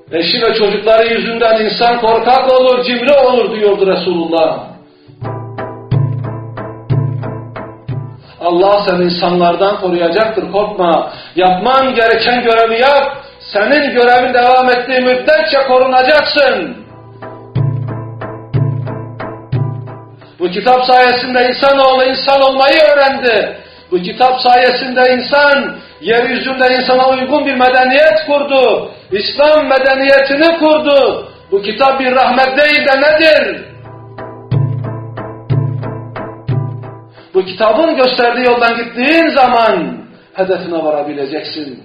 Eşi ve çocukları yüzünden insan korkak olur, cimri olur diyordu Resulullah. Allah seni insanlardan koruyacaktır, korkma. Yapman gereken görevi yap. Senin görevin devam ettiği müddetçe korunacaksın. Bu kitap sayesinde insanoğlu insan olmayı öğrendi. Bu kitap sayesinde insan yeryüzünde insana uygun bir medeniyet kurdu. İslam medeniyetini kurdu. Bu kitap bir rahmet değil de nedir? Bu kitabın gösterdiği yoldan gittiğin zaman hedefine varabileceksin.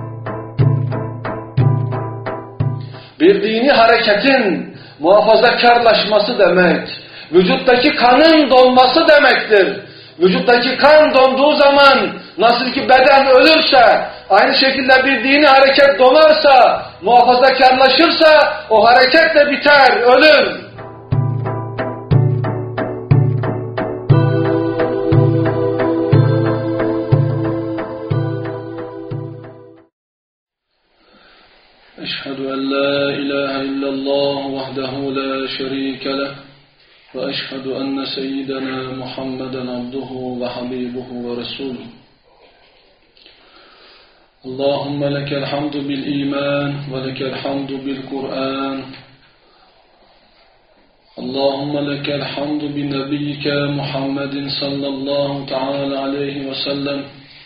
Bir dini hareketin muhafazakarlaşması demek, vücuttaki kanın donması demektir. Vücuttaki kan donduğu zaman nasıl ki beden ölürse, aynı şekilde bir dini hareket donarsa, muhafazakarlaşırsa o hareket de biter, ölür. Eşhedü en la ilahe illallah vahdehu la şerike leh ve eşhedü enne seyyidena Muhammeden abduhu ve habibuhu ve resuluhu. Allahümme lekel hamdu bil iman ve lekel hamdu bil Kur'an. Allahümme lekel hamdu bi nebiyyike Muhammedin sallallahu teala aleyhi ve sellem.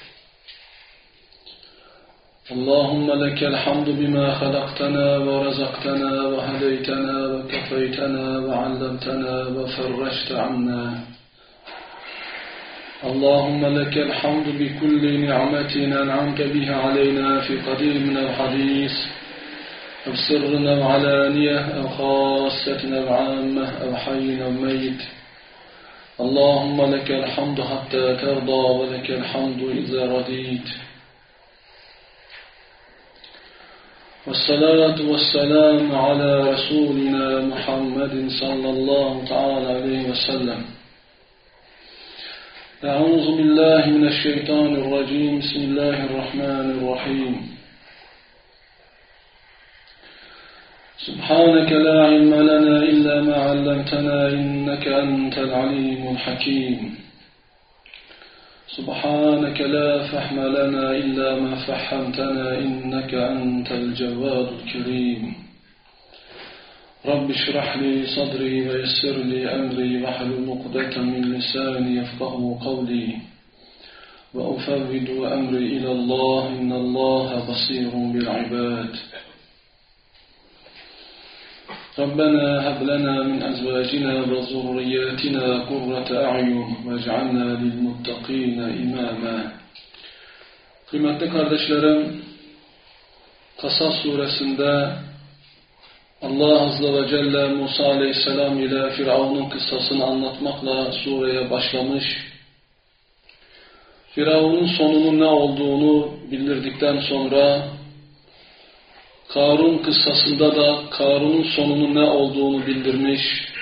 اللهم لك الحمد بما خلقتنا ورزقتنا وهديتنا وكفيتنا وعلمتنا وفرجت عنا. اللهم لك الحمد بكل نعمة أنعمت بها علينا في قديم أو حديث أو سر أو علانية أو خاصة أو عامة أو حي أو ميت. اللهم لك الحمد حتى ترضى ولك الحمد إذا رضيت. والصلاة والسلام على رسولنا محمد صلى الله تعالى عليه وسلم. أعوذ بالله من الشيطان الرجيم. بسم الله الرحمن الرحيم. سبحانك لا علم لنا إلا ما علمتنا إنك أنت العليم الحكيم. سبحانك لا فهم لنا إلا ما فهمتنا إنك أنت الجواد الكريم. رب اشرح لي صدري ويسر لي أمري واحلل عقدة من لساني يفقهوا قولي وأفوض أمري إلى الله إن الله بصير بالعباد. ربنا هب لنا من أزواجنا وذرياتنا قرة أعين واجعلنا للمتقين إماما. Kıymetli kardeşlerim, Kasas suresinde Allah Azze ve Celle Musa Aleyhisselam ile Firavun'un kıssasını anlatmakla sureye başlamış. Firavun'un sonunun ne olduğunu bildirdikten sonra Karun kıssasında da Karun'un sonunun ne olduğunu bildirmiş.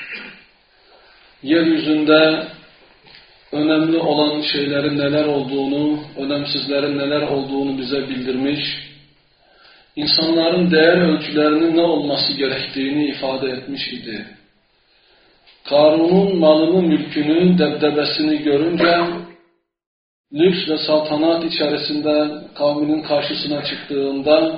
Yeryüzünde önemli olan şeylerin neler olduğunu, önemsizlerin neler olduğunu bize bildirmiş. İnsanların değer ölçülerinin ne olması gerektiğini ifade etmiş idi. Karun'un malını, mülkünü, debdebesini görünce lüks ve saltanat içerisinde kavminin karşısına çıktığında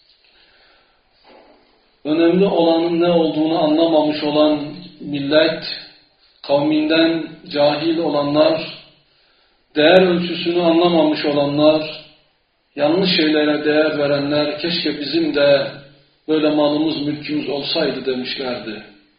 önemli olanın ne olduğunu anlamamış olan millet, kavminden cahil olanlar, değer ölçüsünü anlamamış olanlar, yanlış şeylere değer verenler, keşke bizim de böyle malımız, mülkümüz olsaydı demişlerdi.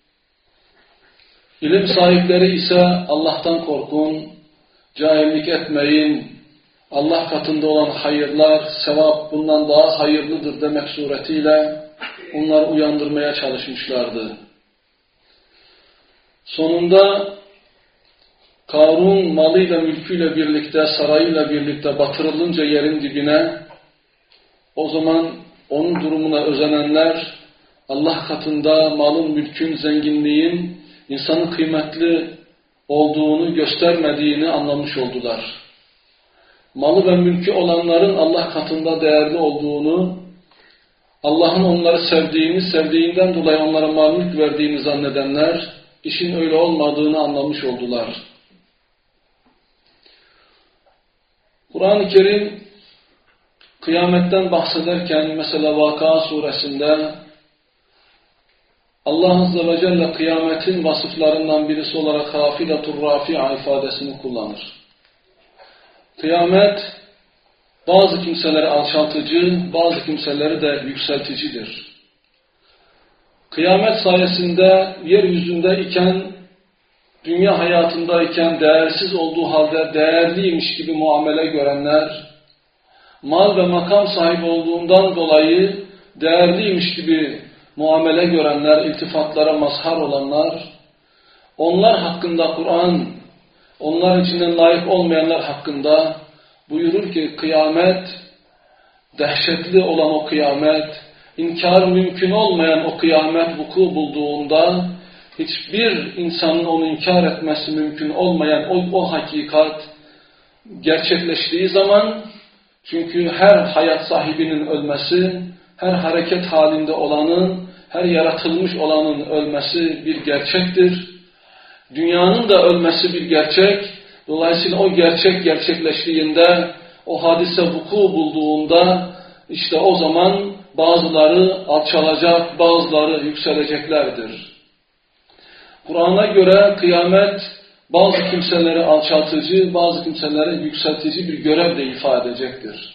İlim sahipleri ise Allah'tan korkun, cahillik etmeyin, Allah katında olan hayırlar, sevap bundan daha hayırlıdır demek suretiyle onları uyandırmaya çalışmışlardı. Sonunda Karun malıyla, mülküyle birlikte, sarayıyla birlikte batırılınca yerin dibine, o zaman onun durumuna özenenler, Allah katında malın, mülkün, zenginliğin insanın kıymetli olduğunu göstermediğini anlamış oldular. Malı ve mülkü olanların Allah katında değerli olduğunu, Allah'ın onları sevdiğini, sevdiğinden dolayı onlara mal mülk verdiğini zannedenler, işin öyle olmadığını anlamış oldular. Kur'an-ı Kerim, kıyametten bahsederken, mesela Vakıa suresinde, Allah Azze ve Celle kıyametin vasıflarından birisi olarak hafidatur rafi'a ifadesini kullanır. Kıyamet, bazı kimseleri alçaltıcı, bazı kimseleri de yükselticidir. Kıyamet sayesinde yeryüzünde iken, dünya hayatındayken değersiz olduğu halde değerliymiş gibi muamele görenler, mal ve makam sahibi olduğundan dolayı değerliymiş gibi muamele görenler, iltifatlara mazhar olanlar, onlar hakkında Kur'an, onlar içinden layık olmayanlar hakkında buyurur ki kıyamet, dehşetli olan o kıyamet, inkar mümkün olmayan o kıyamet vuku bulduğunda, hiçbir insanın onu inkar etmesi mümkün olmayan o hakikat gerçekleştiği zaman, çünkü her hayat sahibinin ölmesi, her hareket halinde olanın, her yaratılmış olanın ölmesi bir gerçektir. Dünyanın da ölmesi bir gerçek. Dolayısıyla o gerçek gerçekleştiğinde, o hadise vuku bulduğunda, işte o zaman bazıları alçalacak, bazıları yükseleceklerdir. Kur'an'a göre kıyamet bazı kimseleri alçaltıcı, bazı kimseleri yükseltici bir görev de ifade edecektir.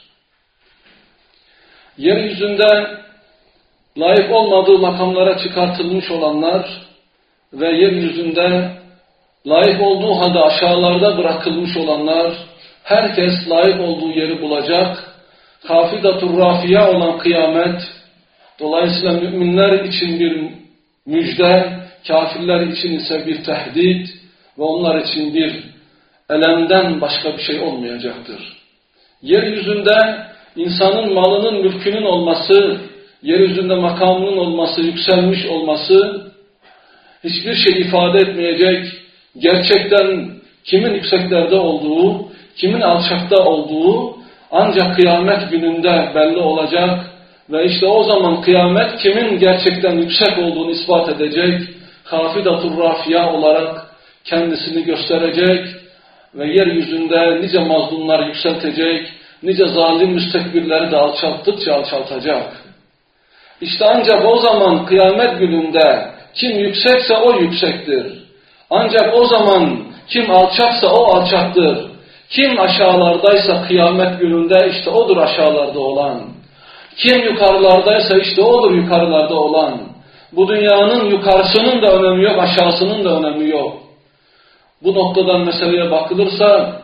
Yeryüzünde layık olmadığı makamlara çıkartılmış olanlar ve yeryüzünde layık olduğu halde aşağılarda bırakılmış olanlar, herkes layık olduğu yeri bulacak. Hafidatur rafiya olan kıyamet, dolayısıyla müminler için bir müjde, kafirler için ise bir tehdit ve onlar için bir elemden başka bir şey olmayacaktır. Yeryüzünde insanın malının, mülkünün olması, yeryüzünde makamının olması, yükselmiş olması hiçbir şey ifade etmeyecek. Gerçekten kimin yükseklerde olduğu, kimin alçakta olduğu ancak kıyamet gününde belli olacak ve işte o zaman kıyamet kimin gerçekten yüksek olduğunu ispat edecek, hafidatur rafiya olarak kendisini gösterecek ve yeryüzünde nice mazlumlar yükseltecek, nice zalim müstekbirleri de alçalttıkça alçaltacak. İşte ancak o zaman kıyamet gününde kim yüksekse o yüksektir. Ancak o zaman kim alçaksa o alçaktır. Kim aşağılardaysa kıyamet gününde işte odur aşağılarda olan. Kim yukarılardaysa işte odur yukarılarda olan. Bu dünyanın yukarısının da önemi yok, aşağısının da önemi yok. Bu noktadan meseleye bakılırsa,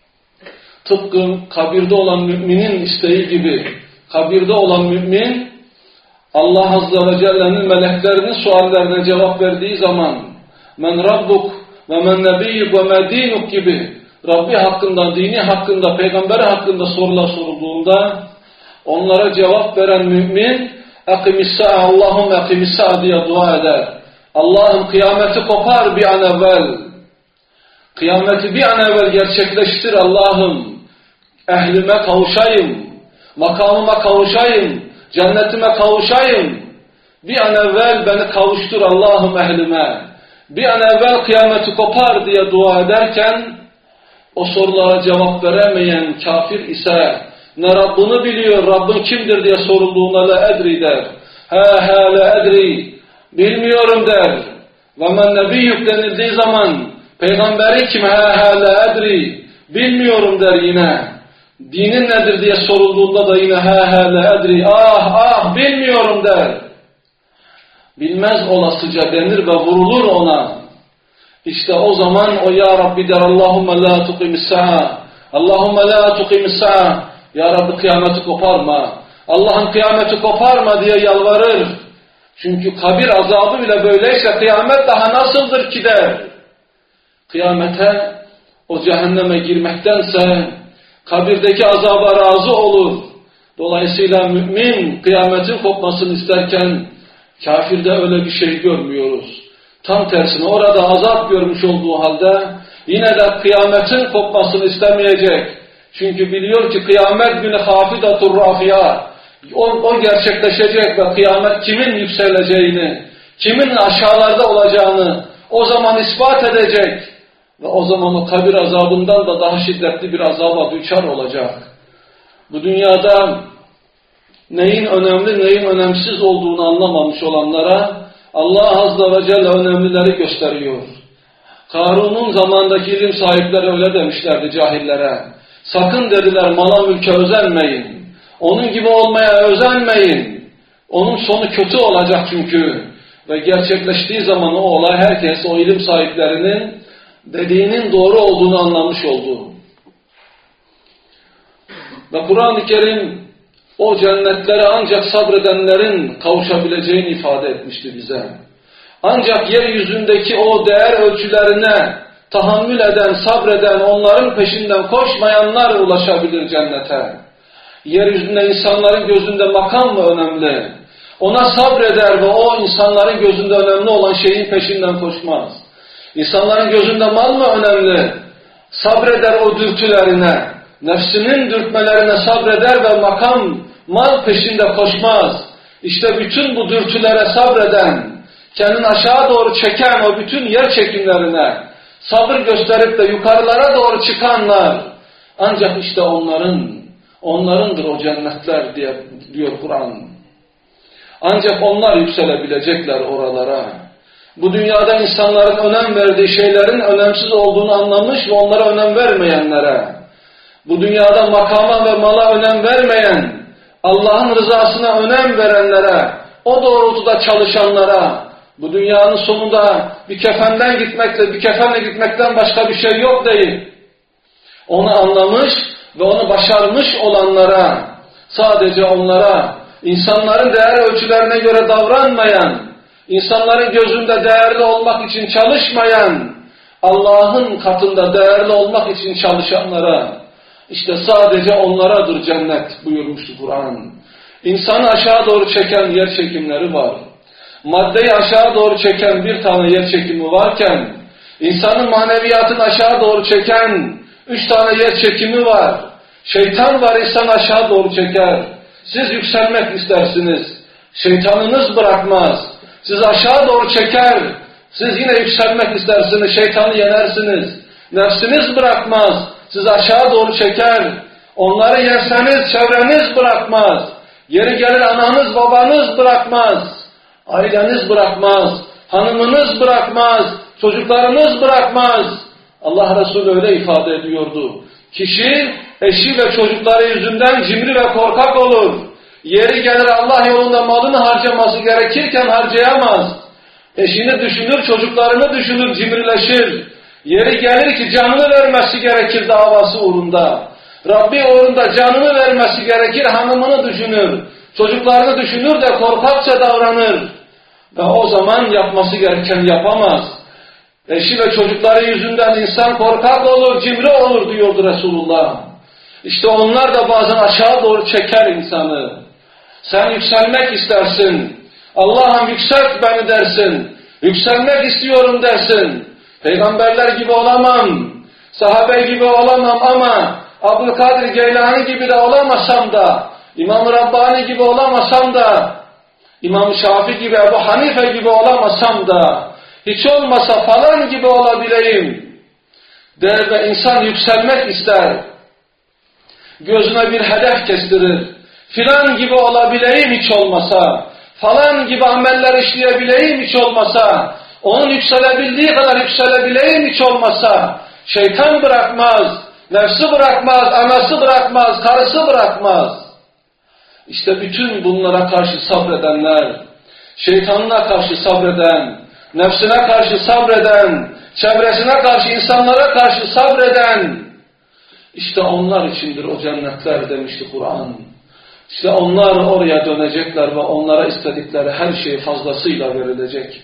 tıpkı kabirde olan müminin isteği gibi, kabirde olan mümin, Allah Azze ve Celle'nin meleklerinin suallerine cevap verdiği zaman, men Rabbuk ve men Nebiyyuk ve me dinuk gibi, Rabbi hakkında, dini hakkında, peygamberi hakkında sorular sorulduğunda, onlara cevap veren mümin, اَقِمِسَّا Allahum اَقِمِسَّا diye dua eder. Allah'ım kıyameti kopar bir an evvel. Kıyameti bir an evvel gerçekleştir Allah'ım. Ehlime kavuşayım, makamıma kavuşayım, cennetime kavuşayım. Bir an evvel beni kavuştur Allah'ım ehlime. Bir an evvel kıyameti kopar diye dua ederken, o sorulara cevap veremeyen kafir ise, ne Rabbini biliyor, Rabbin kimdir diye sorulduğuna la edri der. He la edri, bilmiyorum der. Ve men nebiyyuk denildiği zaman, peygamberi kim? He la edri, bilmiyorum der yine. Dinin nedir diye sorulduğunda da yine he la edri, bilmiyorum der. Bilmez olasıca denir ve vurulur ona. İşte o zaman o ya Rabbi der, Allahümme la tuqimissa'a, Allahümme la tuqimissa'a, ya Rabbi kıyameti koparma, Allah'ın kıyameti koparma diye yalvarır. Çünkü kabir azabı bile böyleyse kıyamet daha nasıldır ki der. Kıyamete, o cehenneme girmektense kabirdeki azaba razı olur. Dolayısıyla mümin kıyametin kopmasını isterken kafirde öyle bir şey görmüyoruz. Tam tersine orada azap görmüş olduğu halde yine de kıyametin kopmasını istemeyecek. Çünkü biliyor ki kıyamet günü hafidatur rafiya, O gerçekleşecek ve kıyamet kimin yükseleceğini, kimin aşağılarda olacağını o zaman ispat edecek ve o zaman o kabir azabından da daha şiddetli bir azaba düçar olacak. Bu dünyada neyin önemli, neyin önemsiz olduğunu anlamamış olanlara Allah Azze ve Celle önemlileri gösteriyor. Karun'un zamandaki ilim sahipleri öyle demişlerdi cahillere. Sakın dediler mala mülke özenmeyin. Onun gibi olmaya özenmeyin. Onun sonu kötü olacak çünkü. Ve gerçekleştiği zaman o olay herkes o ilim sahiplerinin dediğinin doğru olduğunu anlamış oldu. Ve Kur'an-ı Kerim o cennetlere ancak sabredenlerin kavuşabileceğini ifade etmişti bize. Ancak yeryüzündeki o değer ölçülerine tahammül eden, sabreden, onların peşinden koşmayanlar ulaşabilir cennete. Yeryüzünde insanların gözünde makam mı önemli? Ona sabreder ve o insanların gözünde önemli olan şeyin peşinden koşmaz. İnsanların gözünde mal mı önemli? Sabreder o dürtülerine, nefsinin dürtmelerine sabreder ve makam, mal peşinde koşmaz. İşte bütün bu dürtülere sabreden, kendini aşağı doğru çeken o bütün yer çekimlerine sabır gösterip de yukarılara doğru çıkanlar, ancak işte onlarındır o cennetler diyor Kur'an. Ancak onlar yükselebilecekler oralara. Bu dünyada insanların önem verdiği şeylerin önemsiz olduğunu anlamış ve onlara önem vermeyenlere, bu dünyada makama ve mala önem vermeyen, Allah'ın rızasına önem verenlere, o doğrultuda çalışanlara, bu dünyanın sonunda bir kefenle gitmekten başka bir şey yok değil. Onu anlamış ve onu başarmış olanlara, sadece onlara, insanların değer ölçülerine göre davranmayan, insanların gözünde değerli olmak için çalışmayan, Allah'ın katında değerli olmak için çalışanlara, işte sadece onlaradır cennet buyurmuştu Kur'an. İnsanı aşağı doğru çeken yer çekimleri var. Maddeyi aşağı doğru çeken bir tane yer çekimi varken, insanın maneviyatını aşağı doğru çeken 3 tane yer çekimi var. Şeytan var, insanı aşağı doğru çeker. Siz yükselmek istersiniz. Şeytanınız bırakmaz. Sizi aşağı doğru çeker. Siz yine yükselmek istersiniz. Şeytanı yenersiniz. Nefsiniz bırakmaz. Sizi aşağı doğru çeker. Onları yerseniz çevreniz bırakmaz. Yeri gelir ananız babanız bırakmaz. Aileniz bırakmaz. Hanımınız bırakmaz. Çocuklarınız bırakmaz. Allah Resulü öyle ifade ediyordu. Kişi eşi ve çocukları yüzünden cimri ve korkak olur. Yeri gelir Allah yolunda malını harcaması gerekirken harcayamaz. Eşini düşünür, çocuklarını düşünür, cimrileşir. Yeri gelir ki canını vermesi gerekir davası uğrunda. Rabbi uğrunda canını vermesi gerekir, hanımını düşünür. Çocuklarını düşünür de korkakça davranır. Ve o zaman yapması gereken yapamaz. Eşi ve çocukları yüzünden insan korkak olur, cimri olur diyordu Resulullah. İşte onlar da bazen aşağı doğru çeker insanı. Sen yükselmek istersin. Allah'ım yükselt beni dersin. Yükselmek istiyorum dersin. Peygamberler gibi olamam. Sahabe gibi olamam ama Abdülkadir Geylani gibi de olamasam da, İmam-ı Rabbani gibi olamasam da, İmam-ı Şafii gibi, Ebu Hanife gibi olamasam da, hiç olmasa falan gibi olabileyim der ve insan yükselmek ister. Gözüne bir hedef kestirir. Filan gibi olabileyim hiç olmasa, falan gibi ameller işleyebileyim hiç olmasa, onun yükselebildiği kadar yükselebileyim hiç olmasa, şeytan bırakmaz, nefsi bırakmaz, anası bırakmaz, karısı bırakmaz. İşte bütün bunlara karşı sabredenler, şeytanına karşı sabreden, nefsine karşı sabreden, çevresine karşı, insanlara karşı sabreden, işte onlar içindir o cennetler demişti Kur'an. İşte onlar oraya dönecekler ve onlara istedikleri her şey fazlasıyla verilecek.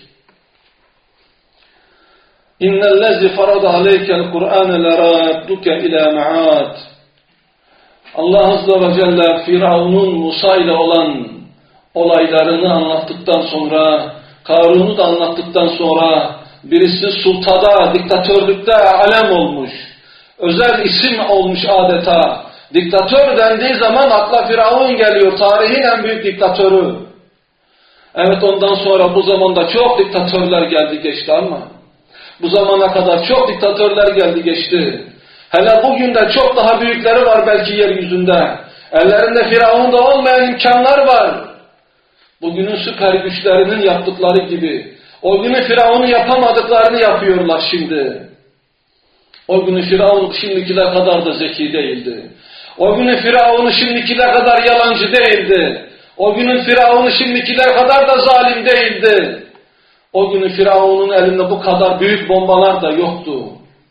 İnnellezî farada aleykel Kur'âne leradduke ilâ me'âd. Allah Azze ve Celle Firavun'un Musa ile olan olaylarını anlattıktan sonra, Karun'u da anlattıktan sonra, birisi sultada, diktatörlükte alem olmuş, özel isim olmuş adeta, Diktatör dendiği zaman akla Firavun geliyor, tarihin en büyük diktatörü. Evet, ondan sonra bu zamanda çok diktatörler geldi geçti ama bu zamana kadar çok diktatörler geldi geçti. Hele bugün de çok daha büyükleri var belki yeryüzünde. Ellerinde Firavun'da olmayan imkanlar var. Bugünün süper güçlerinin yaptıkları gibi. O günü Firavun'un yapamadıklarını yapıyorlar şimdi. O günü Firavun şimdikiler kadar da zeki değildi. O günün Firavun'u şimdikiler kadar yalancı değildi. O günün Firavun'u şimdikiler kadar da zalim değildi. O günün Firavun'un elinde bu kadar büyük bombalar da yoktu.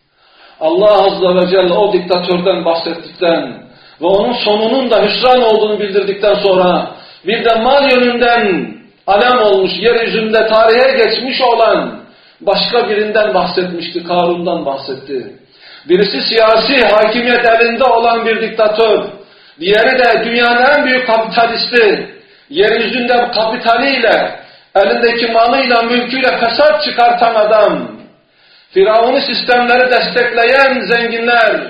Allah Azze ve Celle o diktatörden bahsettikten ve onun sonunun da hüsran olduğunu bildirdikten sonra bir de mal yönünden alem olmuş, yeryüzünde tarihe geçmiş olan başka birinden bahsetmişti, Karun'dan bahsetti. Birisi siyasi hakimiyet elinde olan bir diktatör, diğeri de dünyanın en büyük kapitalisti, yeryüzünde kapitaliyle, elindeki malıyla, mülküyle fesat çıkartan adam, Firavun'u sistemleri destekleyen zenginler,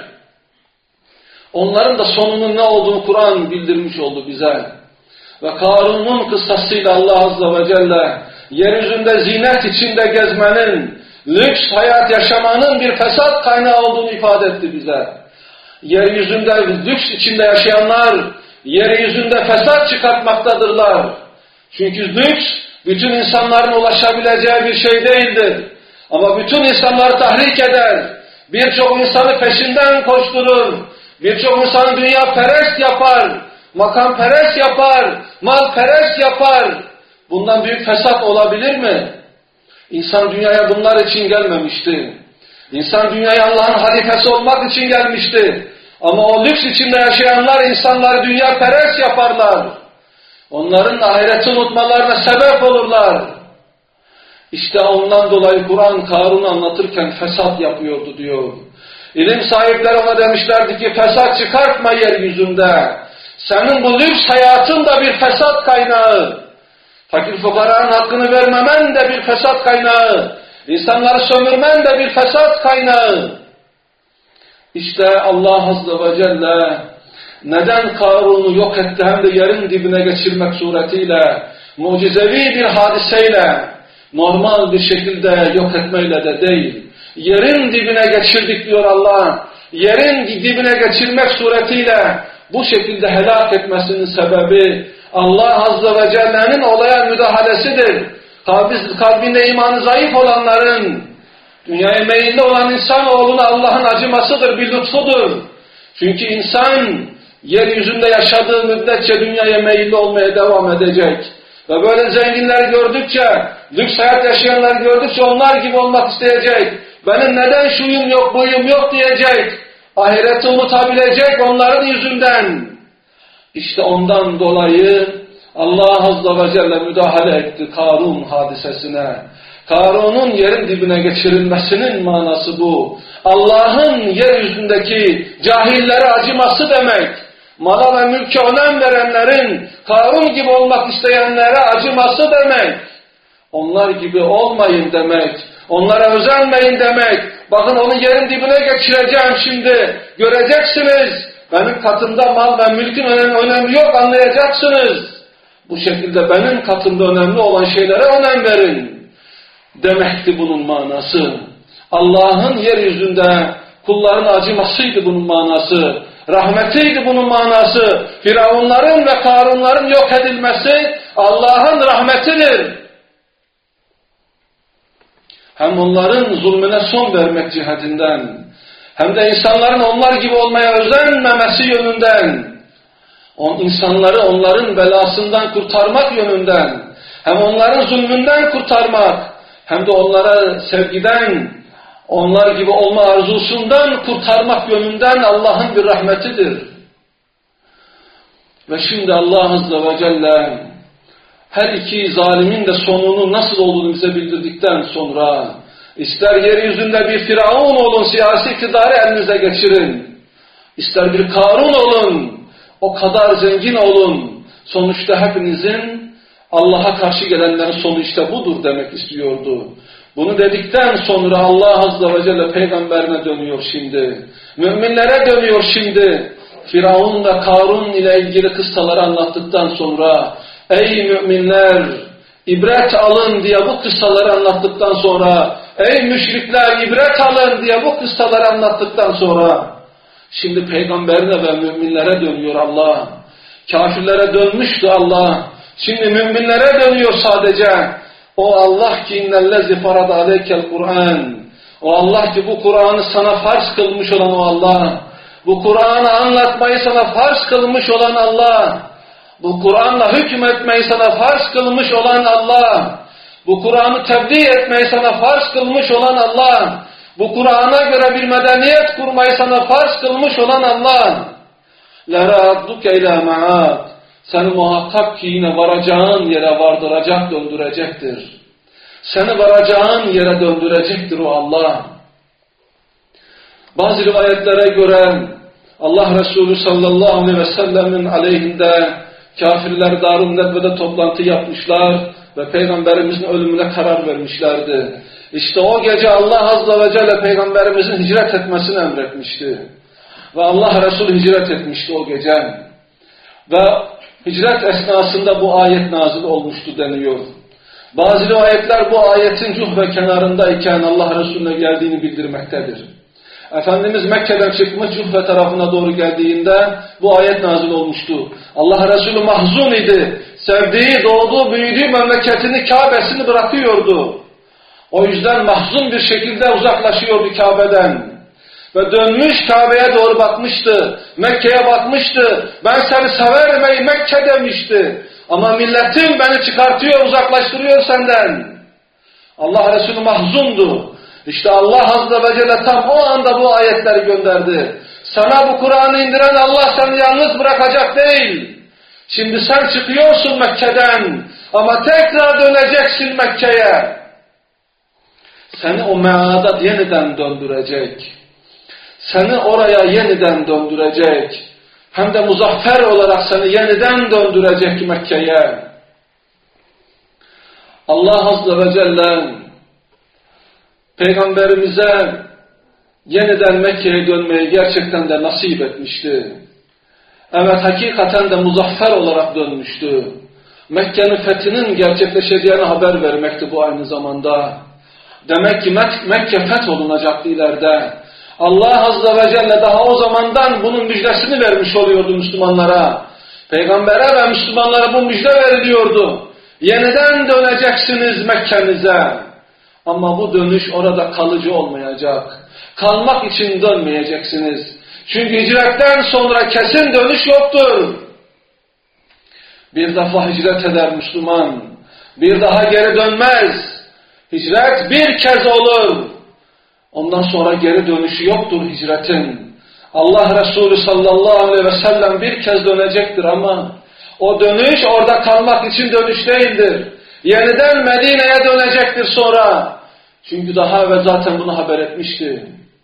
onların da sonunun ne olduğunu Kur'an bildirmiş oldu bize. Ve Karun'un kıssasıyla Allah Azze ve Celle, yeryüzünde zinet içinde gezmenin, lüks hayat yaşamanın bir fesat kaynağı olduğunu ifade etti bize. Yeryüzünde lüks içinde yaşayanlar, yeryüzünde fesat çıkartmaktadırlar. Çünkü lüks, bütün insanların ulaşabileceği bir şey değildir. Ama bütün insanları tahrik eder. Birçok insanı peşinden koşturur. Birçok insanı dünya perest yapar. Makam perest yapar. Mal perest yapar. Bundan büyük fesat olabilir mi? İnsan dünyaya bunlar için gelmemişti. İnsan dünyaya Allah'ın halifesi olmak için gelmişti. Ama o lüks içinde yaşayanlar insanları dünya perest yaparlar. Onların ahireti unutmalarına sebep olurlar. İşte ondan dolayı Kur'an Karun'u anlatırken fesat yapıyordu diyor. İlim sahipleri ona demişlerdi ki fesat çıkartma yeryüzünde. Senin bu lüks hayatın da bir fesat kaynağı. Fakir fukaranın hakkını vermemen de bir fesat kaynağı. İnsanları sömürmen de bir fesat kaynağı. İşte Allah Azze ve Celle neden Karun'u yok etti hem de yerin dibine geçirmek suretiyle, mucizevi bir hadiseyle, normal bir şekilde yok etmeyle de değil. Yerin dibine geçirdik diyor Allah. Yerin dibine geçirmek suretiyle bu şekilde helak etmesinin sebebi Allah Azze ve Celle'nin olaya müdahalesidir. Kalbinde imanı zayıf olanların, dünyaya meyilli olan insanoğluna Allah'ın acımasıdır, bir lütfudur. Çünkü insan yeryüzünde yaşadığı müddetçe dünyaya meyilli olmaya devam edecek. Ve böyle zenginler gördükçe, lüks hayat yaşayanlar gördükçe onlar gibi olmak isteyecek. Benim neden şuyum yok, buyum yok diyecek. Ahireti unutabilecek onların yüzünden. İşte ondan dolayı Allah Azze ve Celle müdahale etti Karun hadisesine. Karun'un yerin dibine geçirilmesinin manası bu. Allah'ın yeryüzündeki cahillere acıması demek. Mala ve mülke önem verenlerin, Karun gibi olmak isteyenlere acıması demek. Onlar gibi olmayın demek. Onlara özenmeyin demek. Bakın onu yerin dibine geçireceğim şimdi. Göreceksiniz. Benim katımda mal ve mülkün önemi yok, anlayacaksınız. Bu şekilde benim katımda önemli olan şeylere önem verin demekti bunun manası. Allah'ın yeryüzünde kullarına acımasıydı bunun manası. Rahmetiydi bunun manası. Firavunların ve Karunların yok edilmesi Allah'ın rahmetidir. Hem onların zulmüne son vermek cihetinden, hem de insanların onlar gibi olmaya özenmemesi yönünden, insanları onların belasından kurtarmak yönünden, hem onların zulmünden kurtarmak, hem de onlara sevgiden, onlar gibi olma arzusundan kurtarmak yönünden Allah'ın bir rahmetidir. Ve şimdi Allah Azze ve Celle her iki zalimin de sonunun nasıl olduğunu bize bildirdikten sonra, ister yeryüzünde bir Firavun olun, siyasi iktidarı elinize geçirin, ister bir Karun olun, o kadar zengin olun, sonuçta hepinizin Allah'a karşı gelenlerin sonu işte budur demek istiyordu. Bunu dedikten sonra Allah Azze ve Celle peygamberine dönüyor şimdi. Müminlere dönüyor şimdi. Firavun ve Karun ile ilgili kıssaları anlattıktan sonra, ey müminler ibret alın diye bu kıssaları anlattıktan sonra, ey müşrikler ibret alın diye bu kıssaları anlattıktan sonra, şimdi peygamberine ve müminlere dönüyor Allah. Kafirlere dönmüştü Allah. Şimdi müminlere dönüyor sadece. O Allah ki innellezi farada aleykel Kur'an. O Allah ki bu Kur'an'ı sana farz kılmış olan o Allah. Bu Kur'an'ı anlatmayı sana farz kılmış olan Allah. Bu Kur'an'la hükmetmeyi sana farz kılmış olan Allah. Bu Kur'an'ı tebliğ etmeyi sana farz kılmış olan Allah. Bu Kur'an'a göre bir medeniyet kurmayı sana farz kılmış olan Allah. لَرَادُّكَ اِلَى مَعَادٍ. Seni muhakkak ki yine varacağın yere vardıracak, döndürecektir. Seni varacağın yere döndürecektir o Allah. Bazı rivayetlere göre Allah Resulü sallallahu aleyhi ve sellemin aleyhinde kafirler Darun Nedve'de toplantı yapmışlar ve Peygamberimizin ölümüne karar vermişlerdi. İşte o gece Allah Azze ve Celle Peygamberimizin hicret etmesini emretmişti. Ve Allah Resulü hicret etmişti o gece. Ve hicret esnasında bu ayet nazil olmuştu deniyor. Bazı rivayetler bu ayetin Cuhve kenarındayken Allah Resulüne geldiğini bildirmektedir. Efendimiz Mekke'den çıkmış Cuhve tarafına doğru geldiğinde bu ayet nazil olmuştu. Allah Resulü mahzun idi. Sevdiği, doğduğu, büyüdüğü memleketini, Kabe'sini bırakıyordu. O yüzden mahzun bir şekilde uzaklaşıyordu Kabe'den. Ve dönmüş Kabe'ye doğru bakmıştı. Mekke'ye bakmıştı. Ben seni severim ey Mekke demişti. Ama milletim beni çıkartıyor, uzaklaştırıyor senden. Allah Resulü mahzundu. İşte Allah Azze ve Celle tam o anda bu ayetleri gönderdi. Sana bu Kur'an'ı indiren Allah seni yalnız bırakacak değil. Şimdi sen çıkıyorsun Mekke'den ama tekrar döneceksin Mekke'ye. Seni o meada yeniden döndürecek. Seni oraya yeniden döndürecek. Hem de muzaffer olarak seni yeniden döndürecek Mekke'ye. Allah Azze ve Celle Peygamberimize yeniden Mekke'ye dönmeyi gerçekten de nasip etmişti. Evet, hakikaten de muzaffer olarak dönmüştü. Mekke'nin fethinin gerçekleşeceğine haber vermekti bu aynı zamanda. Demek ki Mekke fetholunacaktı ileride. Allah Azze ve Celle daha o zamandan bunun müjdesini vermiş oluyordu Müslümanlara. Peygambere ve Müslümanlara bu müjde veriliyordu. Yeniden döneceksiniz Mekke'nize. Ama bu dönüş orada kalıcı olmayacak. Kalmak için dönmeyeceksiniz. Çünkü hicretten sonra kesin dönüş yoktur. Bir defa hicret eder Müslüman. Bir daha geri dönmez. Hicret bir kez olur. Ondan sonra geri dönüşü yoktur hicretin. Allah Resulü sallallahu aleyhi ve sellem bir kez dönecektir ama o dönüş orada kalmak için dönüş değildir. Yeniden Medine'ye dönecektir sonra. Çünkü daha evvel zaten bunu haber etmişti.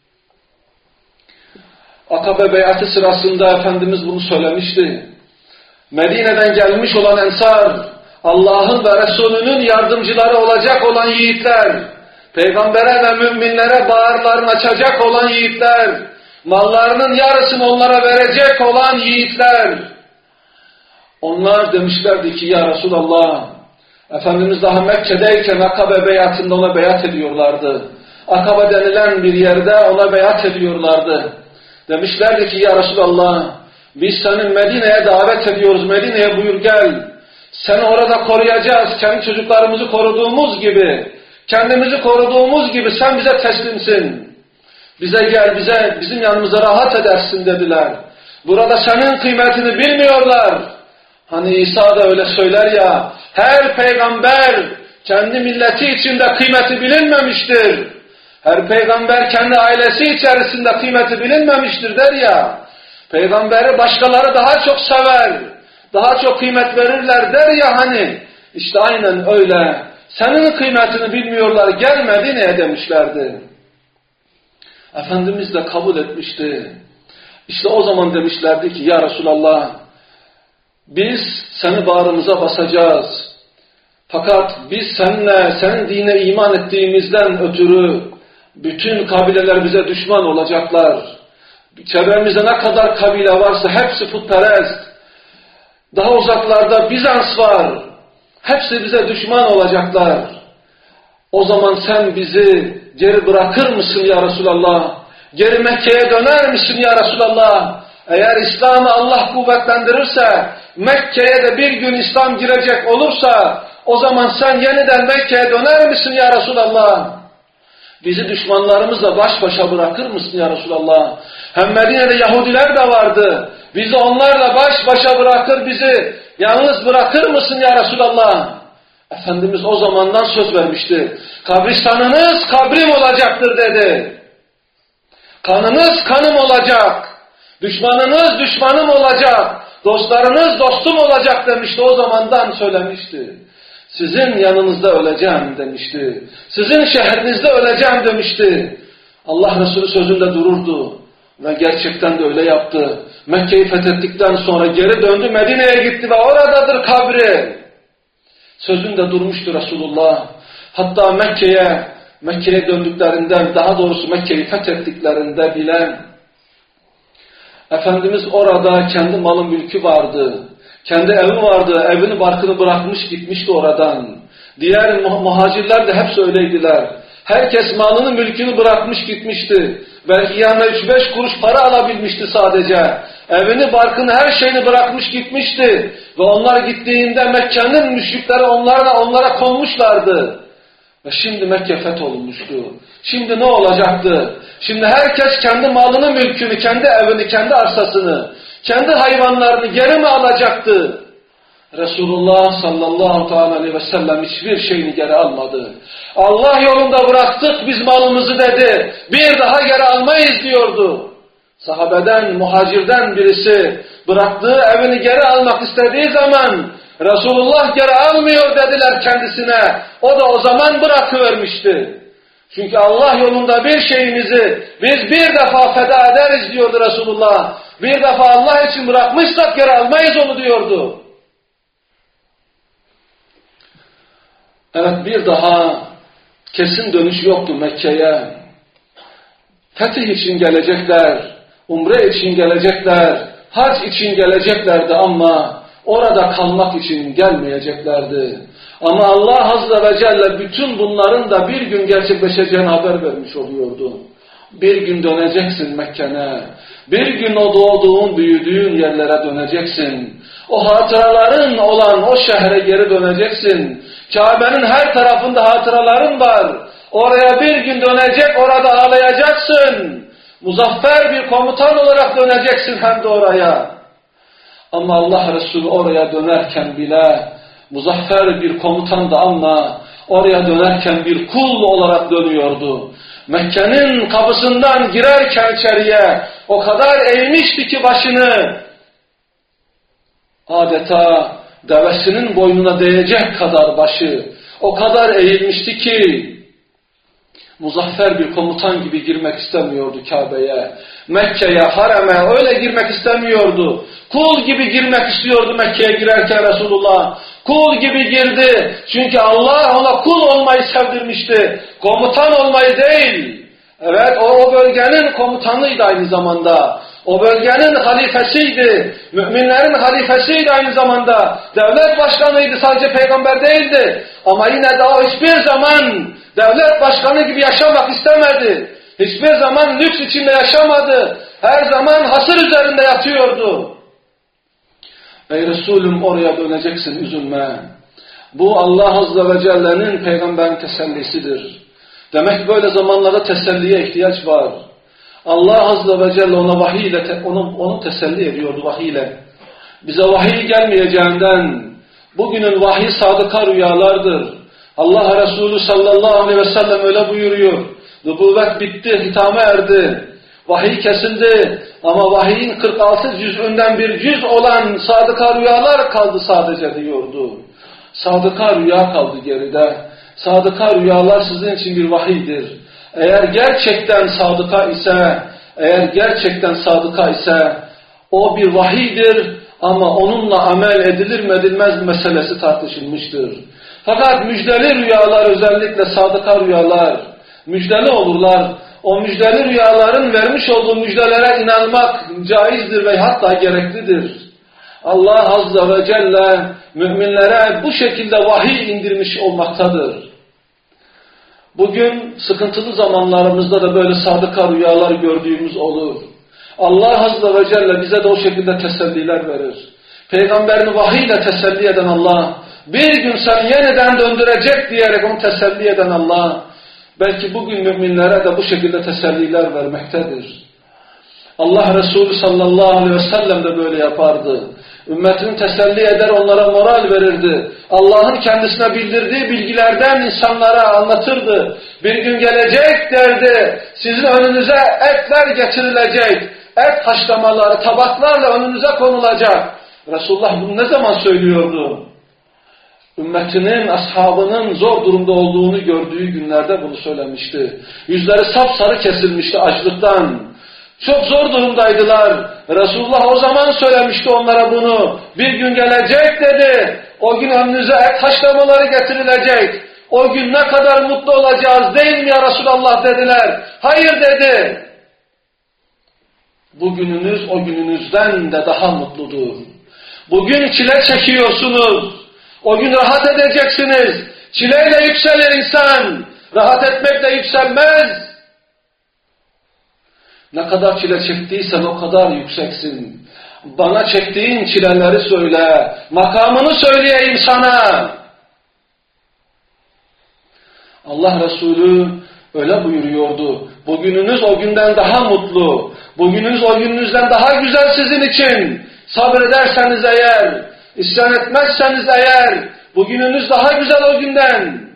Akabe beyatı sırasında Efendimiz bunu söylemişti. Medine'den gelmiş olan Ensar, Allah'ın ve Resulünün yardımcıları olacak olan yiğitler, Peygambere ve müminlere bağırlarını açacak olan yiğitler, mallarının yarısını onlara verecek olan yiğitler. Onlar demişlerdi ki ya Resulallah, Efendimiz daha Mekke'deyken Akabe beyatında ona beyat ediyorlardı. Akabe denilen bir yerde ona beyat ediyorlardı. Demişlerdi ki ya Resulallah, biz seni Medine'ye davet ediyoruz, Medine'ye buyur gel. Seni orada koruyacağız, kendi çocuklarımızı koruduğumuz gibi, kendimizi koruduğumuz gibi sen bize teslimsin. Bize gel, bizim yanımıza rahat edersin dediler. Burada senin kıymetini bilmiyorlar. Hani İsa da öyle söyler ya, her peygamber kendi milleti içinde kıymeti bilinmemiştir. Her peygamber kendi ailesi içerisinde kıymeti bilinmemiştir der ya. Peygamberi başkaları daha çok sever, daha çok kıymet verirler der ya hani. İşte aynen öyle. Senin kıymetini bilmiyorlar, gel Medine'ye demişlerdi. Efendimiz de kabul etmişti. İşte o zaman demişlerdi ki ya Resulallah, biz seni bağrımıza basacağız. Fakat biz senin dine iman ettiğimizden ötürü bütün kabileler bize düşman olacaklar. Çevremizde ne kadar kabile varsa hepsi putperest. Daha uzaklarda Bizans var. Hepsi bize düşman olacaklar. O zaman sen bizi geri bırakır mısın ya Resulallah? Geri Mekke'ye döner misin ya Resulallah? Eğer İslam'ı Allah kuvvetlendirirse, Mekke'ye de bir gün İslam girecek olursa, o zaman sen yeniden Mekke'ye döner misin ya Resulallah? Bizi düşmanlarımızla baş başa bırakır mısın ya Resulallah? Hem Medine'de Yahudiler de vardı. Bizi onlarla baş başa bırakır, bizi yalnız bırakır mısın ya Resulallah? Efendimiz o zamandan söz vermişti. Kabristanınız kabrim olacaktır dedi. Kanınız kanım olacak. Düşmanınız düşmanım olacak. Dostlarınız dostum olacak demişti. O zamandan söylemişti. Sizin yanınızda öleceğim demişti. Sizin şehrinizde öleceğim demişti. Allah Resulü sözünde dururdu. Ve gerçekten de öyle yaptı. Mekke'yi fethettikten sonra geri döndü, Medine'ye gitti ve oradadır kabri. Sözünde durmuştu Resulullah. Hatta Mekke'ye döndüklerinden, daha doğrusu Mekke'yi fethettiklerinde bile Efendimiz orada kendi malı mülkü vardı. Kendi evi vardı. Evini barkını bırakmış gitmişti oradan. Diğer muhacirler de hepsi öyleydiler. Herkes malını mülkünü bırakmış gitmişti. Belki yanına 3-5 kuruş para alabilmişti sadece. Evini barkını her şeyini bırakmış gitmişti. Ve onlar gittiğinde Mekke'nin müşrikleri onlara konmuşlardı. Ve şimdi Mekke fetholunmuştu. Şimdi ne olacaktı? Şimdi herkes kendi malını, mülkünü, kendi evini, kendi arsasını, kendi hayvanlarını geri mi alacaktı? Resulullah sallallahu aleyhi ve sellem hiçbir şeyini geri almadı. Allah yolunda bıraktık biz malımızı dedi. Bir daha geri almayız diyordu. Sahabeden, muhacirden birisi bıraktığı evini geri almak istediği zaman Resulullah geri almıyor dediler kendisine. O da o zaman bırakıvermişti. Çünkü Allah yolunda bir şeyimizi biz bir defa feda ederiz diyordu Resulullah. Bir defa Allah için bırakmışsak geri almayız onu diyordu. Evet, bir daha kesin dönüş yoktu Mekke'ye. Fetih için gelecekler, umre için gelecekler, hac için geleceklerdi ama orada kalmak için gelmeyeceklerdi. Ama Allah Azze ve Celle bütün bunların da bir gün gerçekleşeceğini haber vermiş oluyordu. Bir gün döneceksin Mekke'ne. Bir gün o doğduğun, büyüdüğün yerlere döneceksin. O hatıraların olan o şehre geri döneceksin. Kabe'nin her tarafında hatıraların var. Oraya bir gün dönecek, orada ağlayacaksın. Muzaffer bir komutan olarak döneceksin hem de oraya. Ama Allah Resulü oraya dönerken bile muzaffer bir komutandı ama oraya dönerken bir kul olarak dönüyordu. Mekke'nin kapısından girerken içeriye o kadar eğmişti ki başını adeta devesinin boynuna değecek kadar başı o kadar eğilmişti ki muzaffer bir komutan gibi girmek istemiyordu Kabe'ye. Mekke'ye, hareme öyle girmek istemiyordu. Kul gibi girmek istiyordu Mekke'ye girerken Resulullah. Kul gibi girdi. Çünkü Allah ona kul olmayı sevdirmişti. Komutan olmayı değil. Evet, o bölgenin komutanıydı aynı zamanda. O bölgenin halifesiydi. Müminlerin halifesiydi aynı zamanda. Devlet başkanıydı, sadece peygamber değildi. Ama yine de o hiçbir zaman devlet başkanı gibi yaşamak istemedi. Hiçbir zaman lüks içinde yaşamadı. Her zaman hasır üzerinde yatıyordu. Ey Resulüm, oraya döneceksin, üzülme. Bu Allah Azze ve Celle'nin peygamberin tesellisidir. Demek böyle zamanlarda teselliye ihtiyaç var. Allah Azze ve Celle ona vahiy ile onu teselli ediyordu vahiy ile. Bize vahiy gelmeyeceğinden bugünün vahiy sadıka rüyalardır. Allah Resulü sallallahu aleyhi ve sellem öyle buyuruyor. Nübüvvet bitti, hitama erdi. Vahiy kesildi ama vahiyin 46 cüz'ünden bir cüz olan sadıka rüyalar kaldı sadece diyordu. Sadıka rüya kaldı geride. Sadıka rüyalar sizin için bir vahiydir. Eğer gerçekten sadıka ise o bir vahiydir ama onunla amel edilir mi edilmez meselesi tartışılmıştır. Fakat müjdeli rüyalar, özellikle sadıka rüyalar müjdeli olurlar. o müjdeli rüyaların vermiş olduğu müjdelere inanmak caizdir ve hatta gereklidir. Allah Azze ve Celle müminlere bu şekilde vahiy indirmiş olmaktadır. Bugün sıkıntılı zamanlarımızda da böyle sadıka rüyalar gördüğümüz olur. Allah Azze ve Celle bize de o şekilde teselliler verir. Peygamberini vahiy ile teselli eden Allah, bir gün seni yeniden döndürecek diyerek onu teselli eden Allah, belki bugün müminlere de bu şekilde teselliler vermektedir. Allah Resulü sallallahu aleyhi ve sellem de böyle yapardı. Ümmetini teselli eder, onlara moral verirdi. Allah'ın kendisine bildirdiği bilgilerden insanlara anlatırdı. Bir gün gelecek derdi, sizin önünüze etler getirilecek, et haşlamaları tabaklarla önünüze konulacak. Resulullah bunu ne zaman söylüyordu? Ümmetinin, ashabının zor durumda olduğunu gördüğü günlerde bunu söylemişti. Yüzleri sapsarı kesilmişti açlıktan. Çok zor durumdaydılar. Resulullah o zaman söylemişti onlara bunu. Bir gün gelecek dedi. O gün önünüze et haşlamaları getirilecek. O gün ne kadar mutlu olacağız değil mi ya Resulallah dediler. Hayır dedi. Bugününüz o gününüzden de daha mutludur. Bugün çile çekiyorsunuz. O gün rahat edeceksiniz. Çileyle yükselir insan. Rahat etmekle yükselmez. Ne kadar çile çektiysen o kadar yükseksin. Bana çektiğin çileleri söyle. Makamını söyleyeyim sana. Allah Resulü öyle buyuruyordu. Bugününüz o günden daha mutlu. Bugününüz o gününüzden daha güzel sizin için. Sabrederseniz eğer, isyan etmezseniz eğer, bugününüz daha güzel o günden.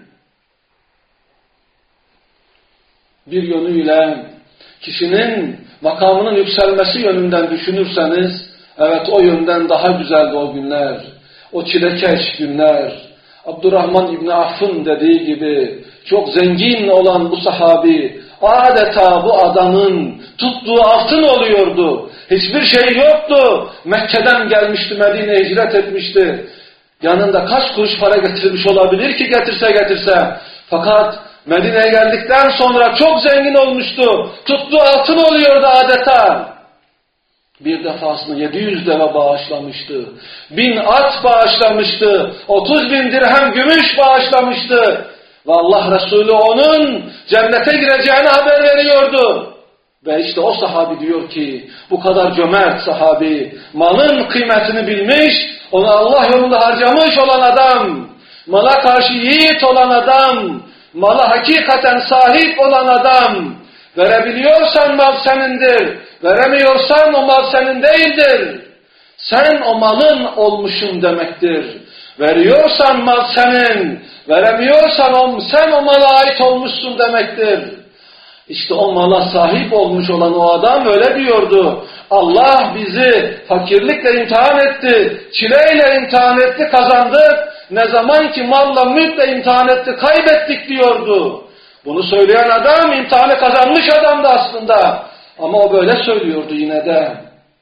Bir yönüyle kişinin makamının yükselmesi yönünden düşünürseniz, evet o yönden daha güzeldi o günler. O çilekeş günler. Abdurrahman İbni Aff'ın dediği gibi, çok zengin olan bu sahabi, adeta bu adamın tuttuğu altın oluyordu. Hiçbir şey yoktu. Mekke'den gelmişti, Medine'ye hicret etmişti. Yanında kaç kuruş para getirmiş olabilir ki getirse. Fakat Medine'ye geldikten sonra çok zengin olmuştu. Tuttuğu altın oluyordu adeta. Bir defasında 700 deve bağışlamıştı. 1000 at bağışlamıştı. 30.000 dirhem gümüş bağışlamıştı. Ve Allah Resulü onun cennete gireceğini haber veriyordu. Ve işte o sahabi diyor ki, bu kadar cömert sahabi, malın kıymetini bilmiş, onu Allah yolunda harcamış olan adam, mala karşı yiğit olan adam, mala hakikaten sahip olan adam, verebiliyorsan mal senindir, veremiyorsan o mal senin değildir. Sen o malın olmuşsun demektir. Veriyorsan mal senin, veremiyorsan sen o mala ait olmuşsun demektir. İşte o mala sahip olmuş olan o adam öyle diyordu. Allah bizi fakirlikle imtihan etti, çileyle imtihan etti, kazandık. Ne zaman ki malla mülkle imtihan etti, kaybettik diyordu. Bunu söyleyen adam imtihanı kazanmış adamdı aslında. Ama o böyle söylüyordu yine de.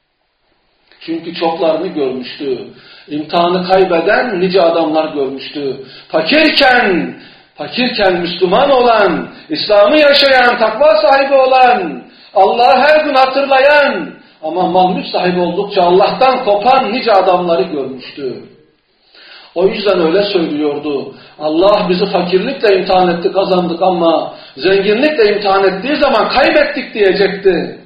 Çünkü çoklarını görmüştü. İmtihanı kaybeden nice adamlar görmüştü. Fakirken Müslüman olan, İslam'ı yaşayan, takva sahibi olan, Allah'ı her gün hatırlayan ama mal mülk sahibi oldukça Allah'tan kopan nice adamları görmüştü. O yüzden öyle söylüyordu. Allah bizi fakirlikle imtihan etti, kazandık ama zenginlikle imtihan ettiği zaman kaybettik diyecekti.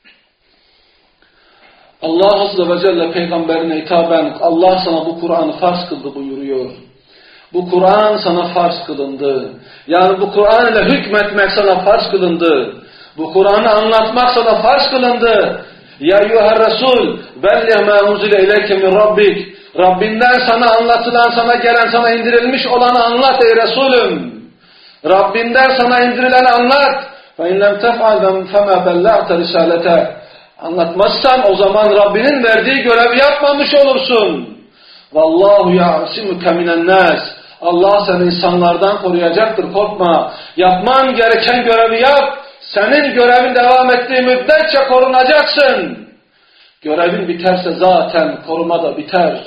Allah Azze ve Celle peygamberine hitaben Allah sana bu Kur'an'ı farz kıldı buyuruyor. Bu Kur'an sana farz kılındı. Yani bu Kur'an ile hükmetmek sana farz kılındı. Bu Kur'an'ı anlatmak sana farz kılındı. Ya eyyuhel Resul belliğ mâ unzile ileyke min rabbik. Rabbinden sana anlatılan, sana gelen, sana indirilmiş olanı anlat ey Resulüm. Rabbinden sana indirileni anlat. فَاِنْ لَمْ تَفْعَلْ فَمَا بَلَّعْتَ رِسَالَتَهِ. Anlatmazsan o zaman Rabbinin verdiği görevi yapmamış olursun. وَاللّٰهُ يَعْصِمُكَ مِنَ النَّاسِ. Allah seni insanlardan koruyacaktır, korkma. Yapman gereken görevi yap. Senin görevin devam ettiği müddetçe korunacaksın. Görevin biterse zaten koruma da biter.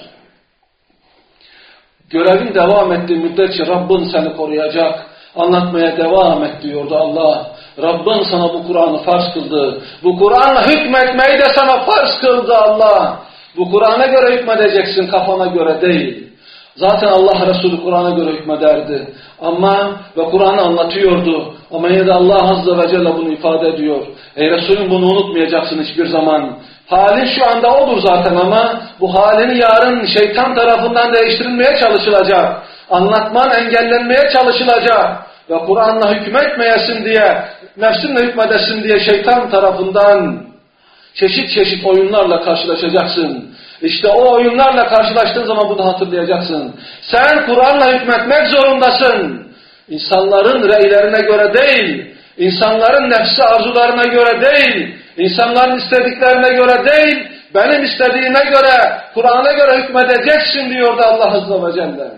Görevin devam ettiği müddetçe Rabbin seni koruyacak. Anlatmaya devam et diyordu Allah. Rabbin sana bu Kur'an'ı farz kıldı. Bu Kur'an'la hükmetmeyi de sana farz kıldı Allah. Bu Kur'an'a göre hükmedeceksin, kafana göre değil. Zaten Allah Resulü Kur'an'a göre hükmederdi. Ve Kur'an'ı anlatıyordu. Ama yine de Allah Azze ve Celle bunu ifade ediyor. Ey Resulüm, bunu unutmayacaksın hiçbir zaman. Halin şu anda odur zaten ama bu halini yarın şeytan tarafından değiştirilmeye çalışılacak. Anlatman engellenmeye çalışılacak. Ve Kur'an'la hükmetmeyesin diye, nefsinle hükmedesin diye şeytan tarafından çeşit çeşit oyunlarla karşılaşacaksın. İşte o oyunlarla karşılaştığın zaman bunu hatırlayacaksın. Sen Kur'an'la hükmetmek zorundasın. İnsanların reylerine göre değil, insanların nefsi arzularına göre değil, insanların istediklerine göre değil, benim istediğime göre, Kur'an'a göre hükmedeceksin diyordu Allah Azze ve Celle.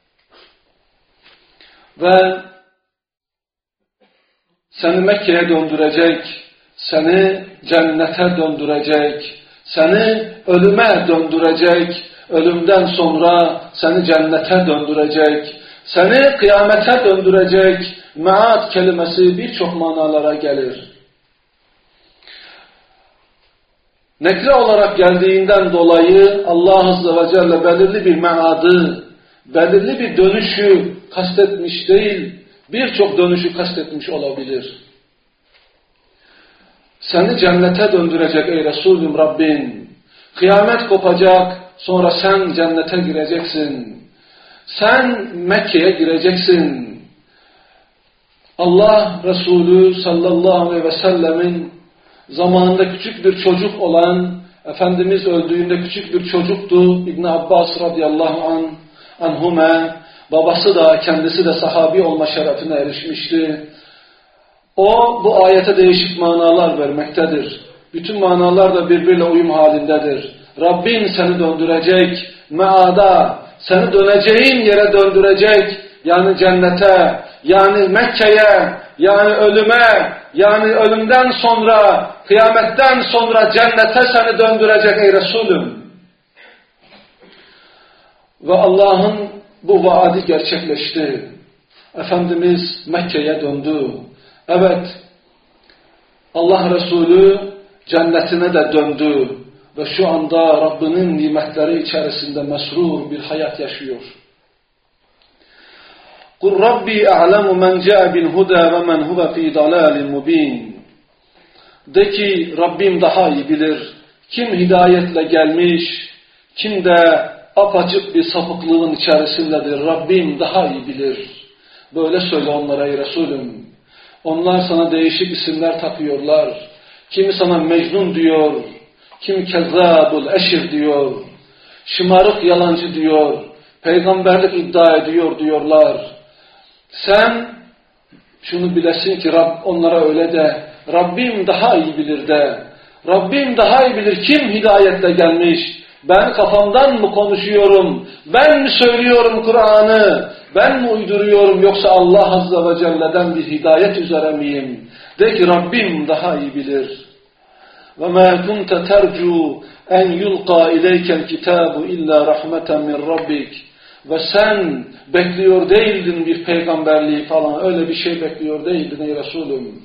Ve seni Mekke'ye döndürecek, seni cennete döndürecek, seni ölüme döndürecek, ölümden sonra seni cennete döndürecek, seni kıyamete döndürecek. Me'ad kelimesi birçok manalara gelir. Nekre olarak geldiğinden dolayı Allah Azze ve Celle belirli bir me'adı, belirli bir dönüşü kastetmiş değil, birçok dönüşü kastetmiş olabilir. Seni cennete döndürecek ey Resulüm Rabbin. Kıyamet kopacak, sonra sen cennete gireceksin. Sen Mekke'ye gireceksin. Allah Resulü sallallahu aleyhi ve sellemin zamanında küçük bir çocuk olan, Efendimiz öldüğünde küçük bir çocuktu. İbn Abbas radıyallahu anhuma, babası da kendisi de sahabi olma şerefine erişmişti. O bu ayete değişik manalar vermektedir. Bütün manalar da birbiriyle uyum halindedir. Rabbin seni döndürecek, meada, seni döneceğin yere döndürecek, yani cennete, yani Mekke'ye, yani ölüme, yani ölümden sonra, kıyametten sonra cennete seni döndürecek ey Resulüm. Ve Allah'ın bu vaadi gerçekleşti. Efendimiz Mekke'ye döndü. Evet, Allah Resulü cennetine de döndü ve şu anda Rabbinin nimetleri içerisinde mesrur bir hayat yaşıyor. قُلْ رَبِّي أَعْلَمُ مَنْ جَاءَ بِالْهُدَى وَمَنْ هُوَ فِي ضَلَالٍ مُبِينٍ. De ki Rabbim daha iyi bilir. Kim hidayetle gelmiş, kim de apaçık bir sapıklığın içerisindedir. Rabbim daha iyi bilir. Böyle söyle onlara ey Resulüm. Onlar sana değişik isimler takıyorlar. Kimi sana Mecnun diyor, kimi Kezzabul Eşir diyor, şımarık yalancı diyor, peygamberlik iddia ediyor diyorlar. Sen şunu bilesin ki onlara öyle de, Rabbim daha iyi bilir de, Rabbim daha iyi bilir kim hidayetle gelmiş. Ben kafamdan mı konuşuyorum, ben mi söylüyorum Kur'an'ı, ben mi uyduruyorum yoksa Allah Azze ve Celle'den bir hidayet üzere miyim? De ki Rabbim daha iyi bilir. وَمَا كُنْتَ تَرْجُوا اَنْ يُلْقَى اِلَيْكَ الْكِتَابُ اِلَّا رَحْمَةً مِنْ رَبِّكَ. Ve sen bekliyor değildin bir peygamberliği falan, öyle bir şey bekliyor değildin ey Resulüm.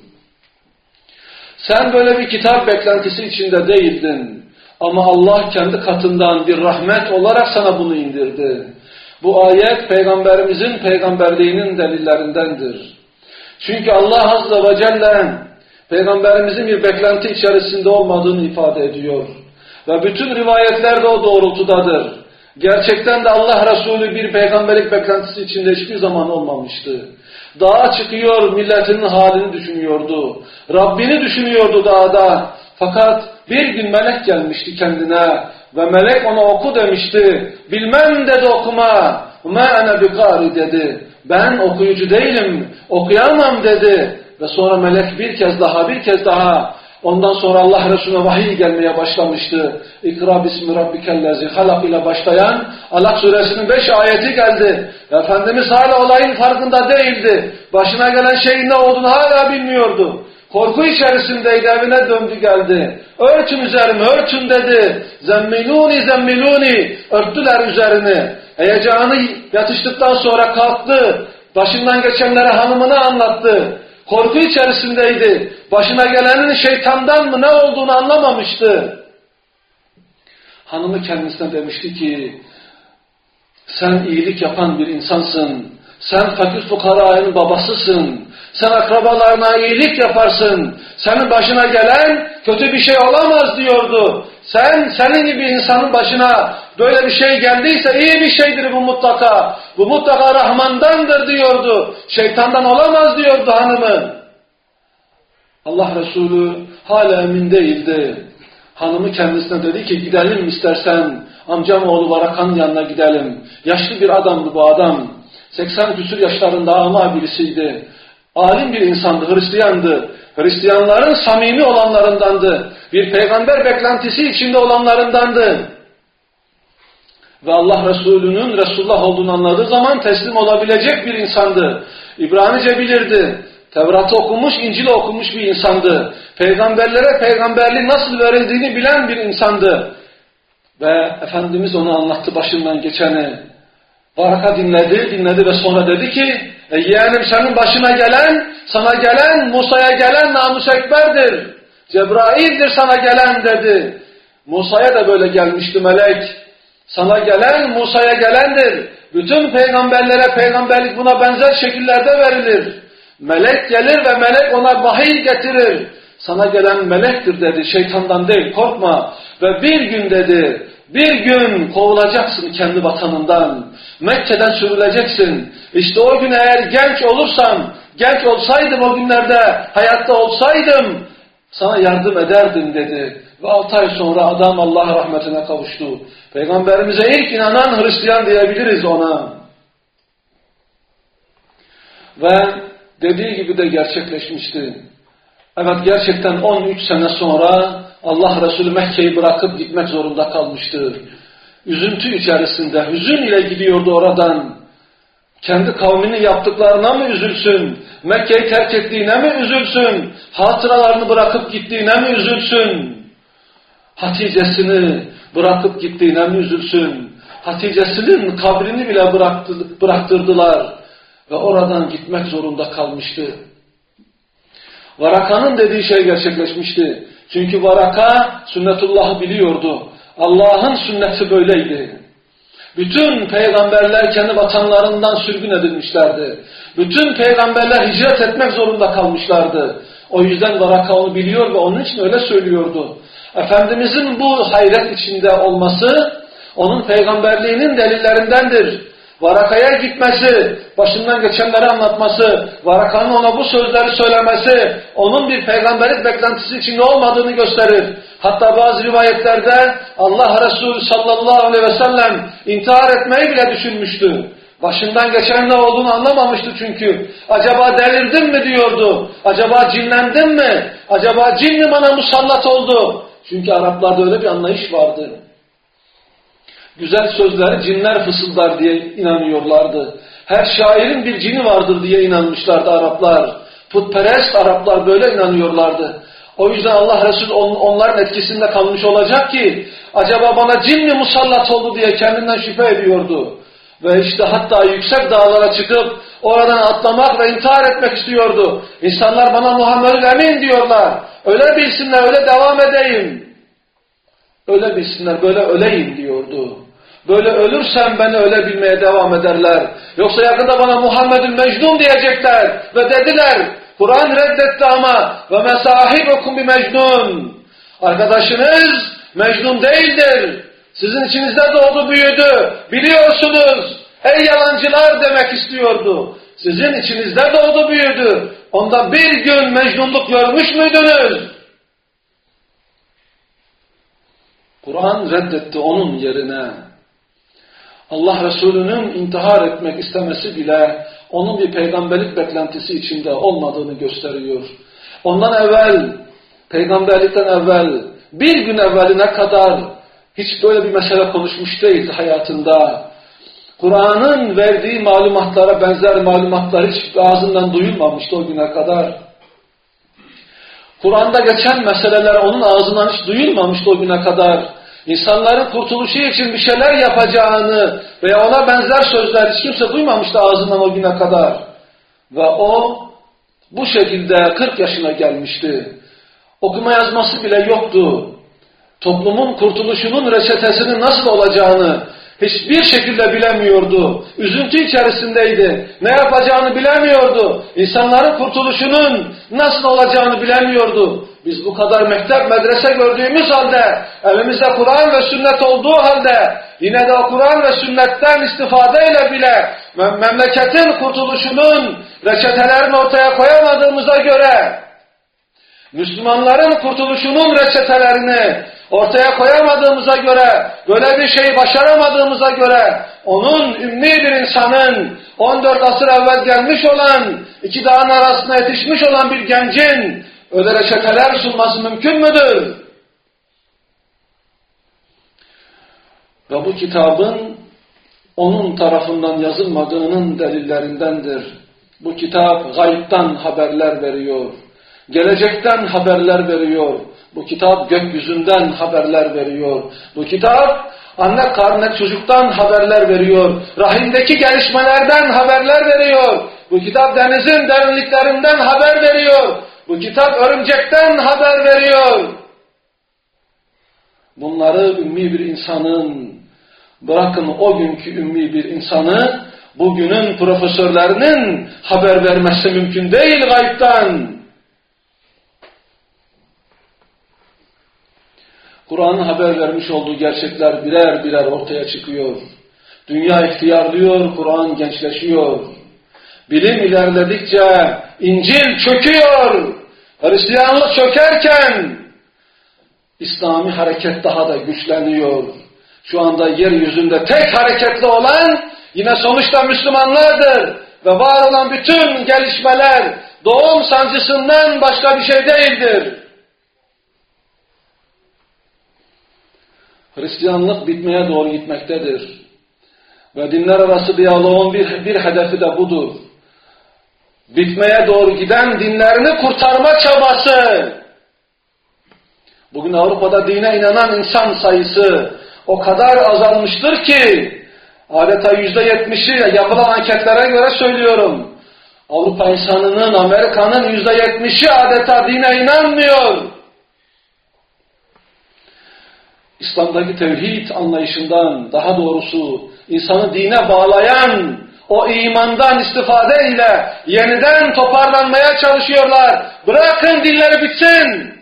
Sen böyle bir kitap beklentisi içinde değildin. Ama Allah kendi katından bir rahmet olarak sana bunu indirdi. Bu ayet Peygamberimizin peygamberliğinin delillerindendir. Çünkü Allah Azze ve Celle Peygamberimizin bir beklenti içerisinde olmadığını ifade ediyor. Ve bütün rivayetler de o doğrultudadır. Gerçekten de Allah Resulü bir peygamberlik beklentisi içinde hiçbir zaman olmamıştı. Dağa çıkıyor, milletinin halini düşünüyordu. Rabbini düşünüyordu dağda. Fakat bir gün melek gelmişti kendine ve melek ona oku demişti. Bilmem dedi okuma. مَا أَنَا بِقَارِ dedi. Ben okuyucu değilim, okuyamam dedi. Ve sonra melek bir kez daha, ondan sonra Allah Resulüne vahiy gelmeye başlamıştı. İkra bismi rabbikellezi halak ile başlayan Alak suresinin 5 ayeti geldi. Efendimiz hala olayın farkında değildi. Başına gelen şeyin ne olduğunu hala bilmiyordu. Korku içerisindeydi, evine döndü geldi. Örtün üzerimi, örtün dedi. Zemmiluni, örttüler üzerini. Heyecanı yatıştıktan sonra kalktı. Başından geçenlere hanımına anlattı. Korku içerisindeydi. Başına gelenin şeytandan mı ne olduğunu anlamamıştı. Hanımı kendisine demişti ki, sen iyilik yapan bir insansın. Sen fakir fukaranın babasısın. Sen akrabalarına iyilik yaparsın. Senin başına gelen kötü bir şey olamaz diyordu. Senin gibi insanın başına böyle bir şey geldiyse iyi bir şeydir bu mutlaka. Bu mutlaka Rahman'dandır diyordu. Şeytandan olamaz diyordu hanımı. Allah Resulü hala emin değildi. Hanımı kendisine dedi ki gidelim istersen amcam oğlu Varaka'nın yanına gidelim. Yaşlı bir adamdı bu adam. 80 küsur yaşlarında ama birisiydi. Alim bir insandı, Hristiyandı. Hristiyanların samimi olanlarındandı. Bir peygamber beklentisi içinde olanlarındandı. Ve Allah Resulü'nün Resulullah olduğunu anladığı zaman teslim olabilecek bir insandı. İbranice bilirdi. Tevrat'ı okumuş, İncil'i okumuş bir insandı. Peygamberlere peygamberliğin nasıl verildiğini bilen bir insandı. Ve Efendimiz onu anlattı başından geçeni. Varaka dinledi ve sonra dedi ki, yeğenim senin başına gelen, sana gelen, Musa'ya gelen namus ekberdir. Cebrail'dir sana gelen dedi. Musa'ya da böyle gelmişti melek. Sana gelen, Musa'ya gelendir. Bütün peygamberlere peygamberlik buna benzer şekillerde verilir. Melek gelir ve melek ona vahiy getirir. Sana gelen melektir dedi, şeytandan değil, korkma. Ve bir gün dedi, bir gün kovulacaksın kendi vatanından. Mekke'den sürüleceksin. İşte o gün eğer genç olursam, genç olsaydım o günlerde, hayatta olsaydım, sana yardım ederdim dedi. Ve 6 ay sonra adam Allah rahmetine kavuştu. Peygamberimize ilk inanan Hristiyan diyebiliriz ona. Ve dediği gibi de gerçekleşmişti. Evet, gerçekten 13 sene sonra Allah Resulü Mekke'yi bırakıp gitmek zorunda kalmıştı. Üzüntü içerisinde, hüzün ile gidiyordu oradan. Kendi kavminin yaptıklarına mı üzülsün? Mekke'yi terk ettiğine mi üzülsün? Hatıralarını bırakıp gittiğine mi üzülsün? Hatice'sini bırakıp gittiğine mi üzülsün? Hatice'sinin kabrini bile bıraktırdılar. Ve oradan gitmek zorunda kalmıştı. Varaka'nın dediği şey gerçekleşmişti. Çünkü Varaka sünnetullah'ı biliyordu. Allah'ın sünneti böyleydi. Bütün peygamberler kendi vatanlarından sürgün edilmişlerdi. Bütün peygamberler hicret etmek zorunda kalmışlardı. O yüzden Varaka onu biliyor ve onun için öyle söylüyordu. Efendimizin bu hayret içinde olması onun peygamberliğinin delillerindendir. Varaka'ya gitmesi, başından geçenleri anlatması, Varaka'nın ona bu sözleri söylemesi, onun bir peygamberlik beklentisi içinde olmadığını gösterir. Hatta bazı rivayetlerde Allah Resulü sallallahu aleyhi ve sellem intihar etmeyi bile düşünmüştü. Başından geçen ne olduğunu anlamamıştı çünkü. Acaba delirdim mi diyordu. Acaba cinlendim mi? Acaba cin mi bana musallat oldu? Çünkü Araplarda öyle bir anlayış vardı. Güzel sözleri cinler fısıldar diye inanıyorlardı. Her şairin bir cini vardır diye inanmışlardı Araplar. Putperest Araplar böyle inanıyorlardı. O yüzden Allah Resulü onların etkisinde kalmış olacak ki acaba bana cin mi musallat oldu diye kendinden şüphe ediyordu. Ve işte hatta yüksek dağlara çıkıp oradan atlamak ve intihar etmek istiyordu. İnsanlar bana Muhammed'ül Emin diyorlar. Öyle bilsinler, öyle devam edeyim. Öyle bilsinler, böyle öleyim diyordu. Böyle ölürsem beni öyle bilmeye devam ederler. Yoksa yakında bana Muhammed'ül Mecnun diyecekler. Ve dediler, Kur'an reddetti ama ve mesahibukum bi mecnun. Arkadaşınız Mecnun değildir. Sizin içinizde doğdu, büyüdü. Biliyorsunuz. Ey yalancılar demek istiyordu. Sizin içinizde doğdu, büyüdü. Onda bir gün mecnunluk görmüş müydünüz? Kur'an reddetti onun yerine. Allah Resulü'nün intihar etmek istemesi bile onun bir peygamberlik beklentisi içinde olmadığını gösteriyor. Ondan evvel, peygamberlikten evvel, bir gün evveline kadar hiç böyle bir mesele konuşmuş değildi hayatında. Kur'an'ın verdiği malumatlara benzer malumatlar hiç ağzından duyulmamıştı o güne kadar. Kur'an'da geçen meseleler onun ağzından hiç duyulmamıştı o güne kadar. İnsanların kurtuluşu için bir şeyler yapacağını veya ona benzer sözler hiç kimse duymamıştı ağzından o güne kadar. Ve o bu şekilde 40 yaşına gelmişti. Okuma yazması bile yoktu. Toplumun kurtuluşunun reçetesinin nasıl olacağını hiçbir şekilde bilemiyordu. Üzüntü içerisindeydi. Ne yapacağını bilemiyordu. İnsanların kurtuluşunun nasıl olacağını bilemiyordu. Biz bu kadar mektep, medrese gördüğümüz halde, elimizde Kur'an ve sünnet olduğu halde, yine de o Kur'an ve sünnetten istifadeyle bile memleketin kurtuluşunun reçetelerini ortaya koyamadığımıza göre, Müslümanların kurtuluşunun reçetelerini ortaya koyamadığımıza göre, böyle bir şeyi başaramadığımıza göre, onun ümmi bir insanın, 14 asır evvel gelmiş olan, iki dağın arasına yetişmiş olan bir gencin öyle reçeteler sunması mümkün müdür? Ve bu kitabın onun tarafından yazılmadığının delillerindendir. Bu kitap gaybtan haberler veriyor. Gelecekten haberler veriyor. Bu kitap gökyüzünden haberler veriyor. Bu kitap anne karnındaki çocuktan haberler veriyor. Rahimdeki gelişmelerden haberler veriyor. Bu kitap denizin derinliklerinden haber veriyor. Bu kitap örümcekten haber veriyor. Bunları ümmi bir insanın, bırakın o günkü ümmi bir insanı, bugünün profesörlerinin haber vermesi mümkün değil gaybtan. Kur'an'ın haber vermiş olduğu gerçekler birer birer ortaya çıkıyor. Dünya ihtiyarlıyor, Kur'an gençleşiyor. Bilim ilerledikçe İncil çöküyor. Hristiyanlık çökerken İslami hareket daha da güçleniyor. Şu anda yeryüzünde tek hareketli olan yine sonuçta Müslümanlardır. Ve var olan bütün gelişmeler doğum sancısından başka bir şey değildir. Hristiyanlık bitmeye doğru gitmektedir. Ve dinler arası diyaloğun bir hedefi de budur. Bitmeye doğru giden dinlerini kurtarma çabası. Bugün Avrupa'da dine inanan insan sayısı o kadar azalmıştır ki, adeta %70'i yapılan anketlere göre söylüyorum. Avrupa insanının, Amerika'nın %70'i adeta dine inanmıyor. İslam'daki tevhid anlayışından, daha doğrusu insanı dine bağlayan o imandan istifadeyle yeniden toparlanmaya çalışıyorlar. Bırakın dinleri bitsin.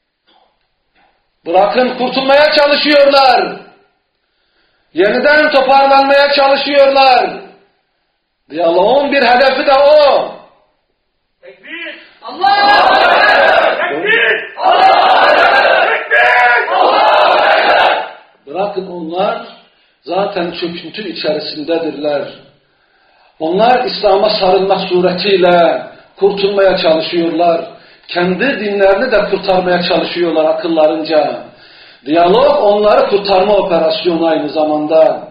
Bırakın kurtulmaya çalışıyorlar. Yeniden toparlanmaya çalışıyorlar. Diyaloğun bir hedefi de o. Tekbir! Allahu Ekber! Tekbir! Allahu Ekber! Tekbir! Allahu Ekber! Bırakın onlar zaten çöküntü içerisindedirler. Onlar İslam'a sarılmak suretiyle kurtulmaya çalışıyorlar. Kendi dinlerini de kurtarmaya çalışıyorlar akıllarınca. Diyalog onları kurtarma operasyonu aynı zamanda.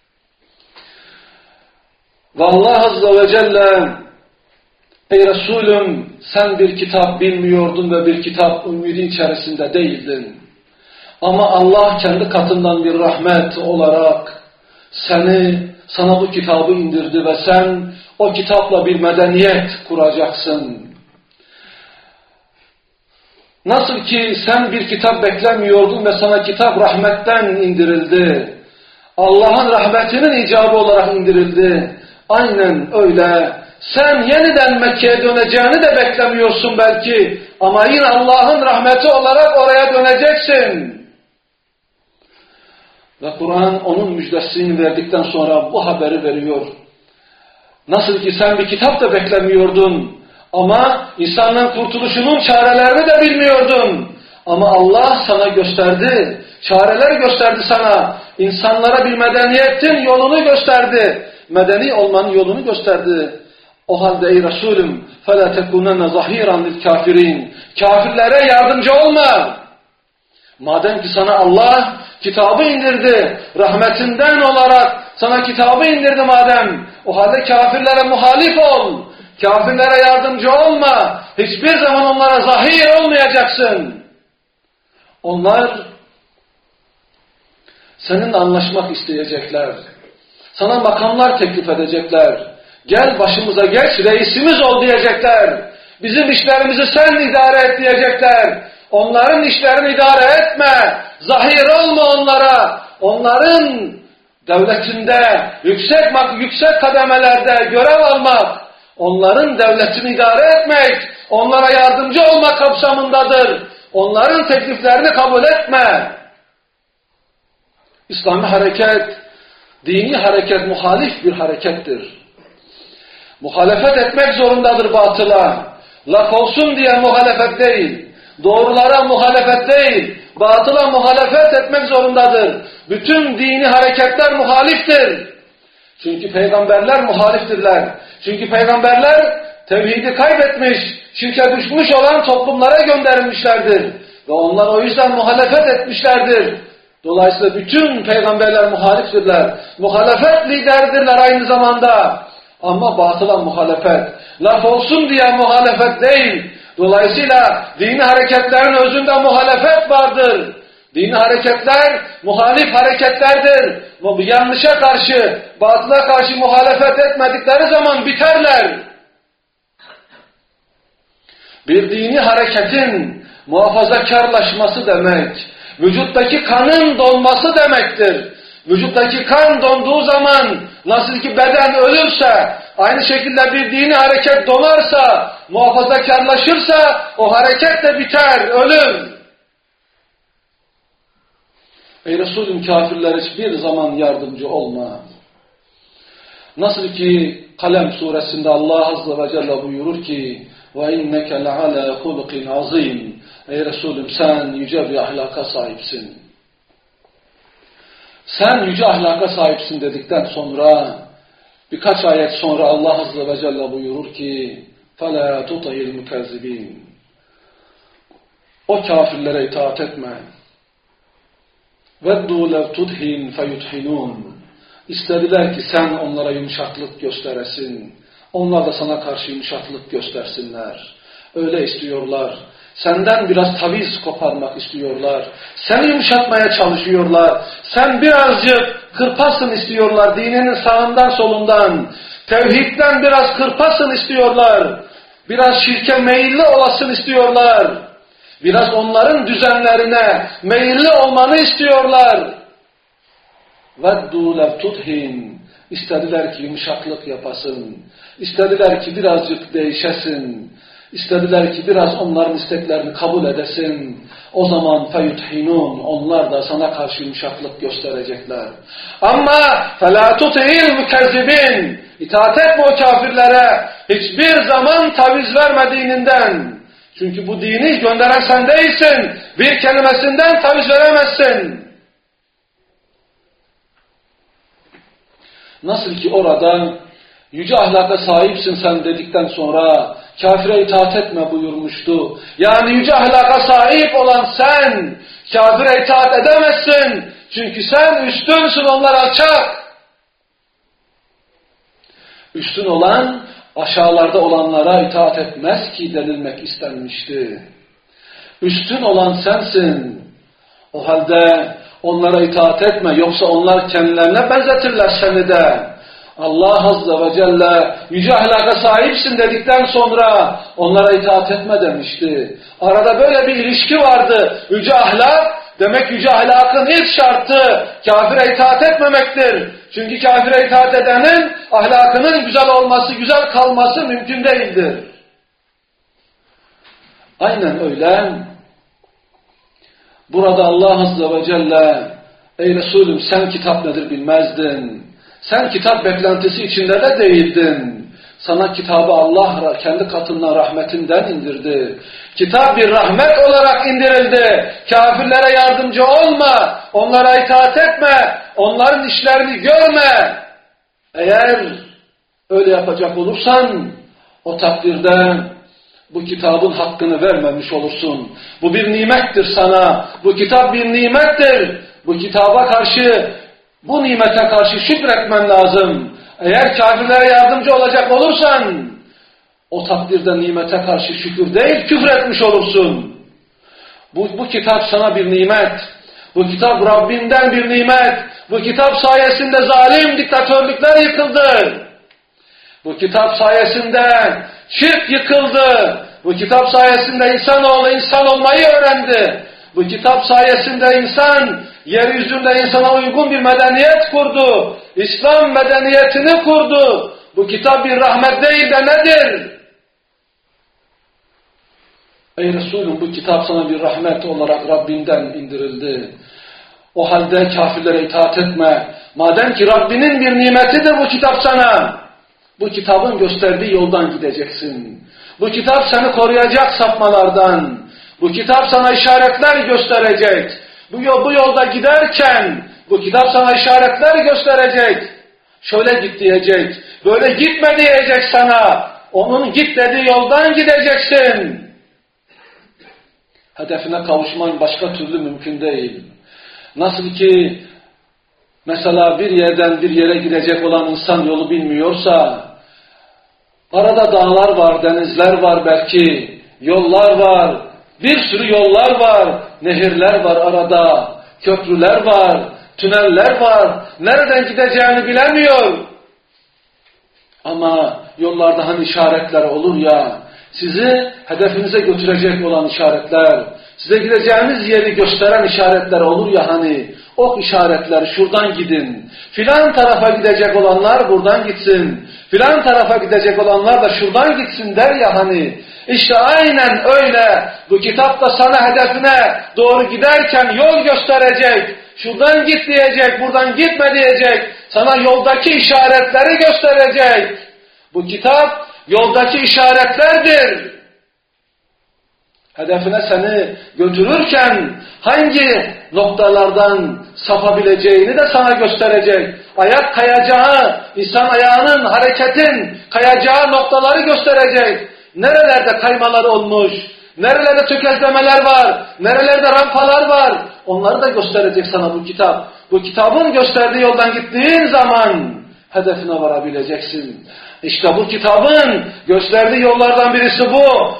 Ve Allah Azze ve Celle, ey Resulüm sen bir kitap bilmiyordun ve bir kitap ümidin içerisinde değildin. Ama Allah kendi katından bir rahmet olarak sana bu kitabı indirdi ve sen o kitapla bir medeniyet kuracaksın. Nasıl ki sen bir kitap beklemiyordun ve sana kitap rahmetten indirildi. Allah'ın rahmetinin icabı olarak indirildi. Aynen öyle. Sen yeniden Mekke'ye döneceğini de beklemiyorsun belki. Ama yine Allah'ın rahmeti olarak oraya döneceksin. Ve Kur'an onun müjdesini verdikten sonra bu haberi veriyor. Nasıl ki sen bir kitap da beklemiyordun. Ama insanların kurtuluşunun çarelerini de bilmiyordun. Ama Allah sana gösterdi. Çareler gösterdi sana. İnsanlara bir medeniyetin yolunu gösterdi. Medeni olmanın yolunu gösterdi. O halde ey Resulüm فَلَا تَكُونَنَّ ظَهِيرًا لِلْكَافِرِينَ Kafirlere yardımcı olma. Madem ki sana Allah kitabı indirdi, rahmetinden olarak sana kitabı indirdi madem, o halde kafirlere muhalif ol. Kafirlere yardımcı olma. Hiçbir zaman onlara zahir olmayacaksın. Onlar seninle anlaşmak isteyecekler. Sana makamlar teklif edecekler. Gel başımıza geç, reisimiz ol diyecekler. Bizim işlerimizi sen idare et diyecekler. Onların işlerini idare etme. Zahir olma onlara. Onların devletinde yüksek kademelerde görev almak, onların devletini idare etmek, onlara yardımcı olmak kapsamındadır. Onların tekliflerini kabul etme. İslami hareket, dini hareket muhalif bir harekettir. Muhalefet etmek zorundadır batıla. Laf olsun diye muhalefet değil. Doğrulara muhalefet değil. Batıla muhalefet etmek zorundadır. Bütün dini hareketler muhaliftir. Çünkü peygamberler muhaliftirler. Çünkü peygamberler tevhidi kaybetmiş, şirke düşmüş olan toplumlara gönderilmişlerdir. Ve onlar o yüzden muhalefet etmişlerdir. Dolayısıyla bütün peygamberler muhaliftirler. Muhalefet liderdirler aynı zamanda. Ama batıla muhalefet, laf olsun diye muhalefet değil. Dolayısıyla dini hareketlerin özünde muhalefet vardır. Dini hareketler muhalif hareketlerdir. Bu yanlışa karşı, batıla karşı muhalefet etmedikleri zaman biterler. Bir dini hareketin muhafazakarlaşması demek, vücuttaki kanın donması demektir. Vücuttaki kan donduğu zaman nasıl ki beden ölürse, aynı şekilde bir dini hareket donarsa, muhafazakarlaşırsa o hareket de biter, ölür. Ey Resulüm, kafirlere hiçbir zaman yardımcı olma. Nasıl ki Kalem suresinde Allah Azze ve Celle buyurur ki وَاِنَّكَ لَعَلَى خُلُقٍ عَظِيمٍ. Ey Resulüm, sen yüce bir ahlaka sahipsin. Sen yüce ahlaka sahipsin dedikten sonra birkaç ayet sonra Allah Azze ve Celle buyurur ki فَلَا تُطَيِ الْمُكَذِّبِينَ. O kafirlere itaat etme. وَدُّوا لَوْ تُدْهِنْ فَيُدْهِنُونَ. İstediler ki sen onlara yumuşaklık gösteresin. Onlar da sana karşı yumuşaklık göstersinler. Öyle istiyorlar. Senden biraz taviz koparmak istiyorlar. Seni yumuşatmaya çalışıyorlar. Sen birazcık kırpasın istiyorlar. Dininin sağından solundan. Tevhidden biraz kırpasın istiyorlar. Biraz şirke meyilli olasın istiyorlar. Biraz onların düzenlerine meyilli olmanı istiyorlar. وَدُّوا لَوْ تُدْهِنْ. İstediler ki yumuşaklık yapasın. İstediler ki birazcık değişesin. İstediler ki biraz onların isteklerini kabul edesin. O zaman feyuthinun, onlar da sana karşı yumuşaklık gösterecekler. Ama فَلَا تُطِعِ الْمُكَذِّبِينَ. İtaat etme o kafirlere. Hiçbir zaman taviz verme dininden. Çünkü bu dini gönderen sen değilsin. Bir kelimesinden taviz veremezsin. Nasıl ki orada yüce ahlaka sahipsin sen dedikten sonra kafire itaat etme buyurmuştu. Yani yüce ahlaka sahip olan sen kafire itaat edemezsin. Çünkü sen üstünsün, onlar alçak. Üstün olan aşağılarda olanlara itaat etmez ki denilmek istenmişti. Üstün olan sensin. O halde onlara itaat etme, yoksa onlar kendilerine benzetirler seni de. Allah Azze ve Celle yüce ahlaka sahipsin dedikten sonra onlara itaat etme demişti. Arada böyle bir ilişki vardı. Yüce ahlak, demek yüce ahlakın ilk şartı kafire itaat etmemektir. Çünkü kafire itaat edenin ahlakının güzel olması, güzel kalması mümkün değildir. Aynen öyle. Burada Allah Azze ve Celle, ey Resulüm sen kitap nedir bilmezdin. Sen kitap beklentisi içinde de değildin. Sana kitabı Allah kendi katından, rahmetinden indirdi. Kitap bir rahmet olarak indirildi. Kafirlere yardımcı olma, onlara itaat etme, onların işlerini görme. Eğer öyle yapacak olursan, o takdirde bu kitabın hakkını vermemiş olursun. Bu bir nimettir sana. Bu kitap bir nimettir. Bu kitaba karşı, bu nimete karşı şükretmen lazım. Eğer kafirlere yardımcı olacak olursan, o takdirde nimete karşı şükür değil, küfretmiş olursun. Bu kitap sana bir nimet. Bu kitap Rabbinden bir nimet. Bu kitap sayesinde zalim diktatörlükler yıkıldı. Bu kitap sayesinde şirk yıkıldı. Bu kitap sayesinde insanoğlu insan olmayı öğrendi. Bu kitap sayesinde insan yeryüzünde insana uygun bir medeniyet kurdu. İslam medeniyetini kurdu. Bu kitap bir rahmet değil de nedir? Ey Resulüm, bu kitap sana bir rahmet olarak Rabbinden indirildi. O halde kafirlere itaat etme. Madem ki Rabbinin bir nimetidir bu kitap sana. Bu kitabın gösterdiği yoldan gideceksin. Bu kitap seni koruyacak sapmalardan. Bu kitap sana işaretler gösterecek. Bu yolda giderken bu kitap sana işaretler gösterecek. Şöyle git diyecek. Böyle gitme diyecek sana. Onun git dediği yoldan gideceksin. Hedefine kavuşman başka türlü mümkün değil. Nasıl ki mesela bir yerden bir yere gidecek olan insan yolu bilmiyorsa, arada dağlar var, denizler var belki, yollar var, bir sürü yollar var, nehirler var arada, köprüler var, tüneller var, nereden gideceğini bilemiyor. Ama yollarda hani işaretler olur ya, sizi hedefinize götürecek olan işaretler, size gideceğiniz yeri gösteren işaretler olur ya hani, ok işaretleri şuradan gidin, filan tarafa gidecek olanlar buradan gitsin, filan tarafa gidecek olanlar da şuradan gitsin der ya hani, işte aynen öyle bu kitap da sana hedefine doğru giderken yol gösterecek, şuradan git diyecek, buradan gitme diyecek, sana yoldaki işaretleri gösterecek. Bu kitap yoldaki işaretlerdir. Hedefine seni götürürken hangi noktalardan sapabileceğini de sana gösterecek. Ayak kayacağı, insan ayağının, hareketin kayacağı noktaları gösterecek. Nerelerde kaymalar olmuş, nerelerde tökezlemeler var, nerelerde rampalar var. Onları da gösterecek sana bu kitap. Bu kitabın gösterdiği yoldan gittiğin zaman hedefine varabileceksin. İşte bu kitabın gösterdiği yollardan birisi bu.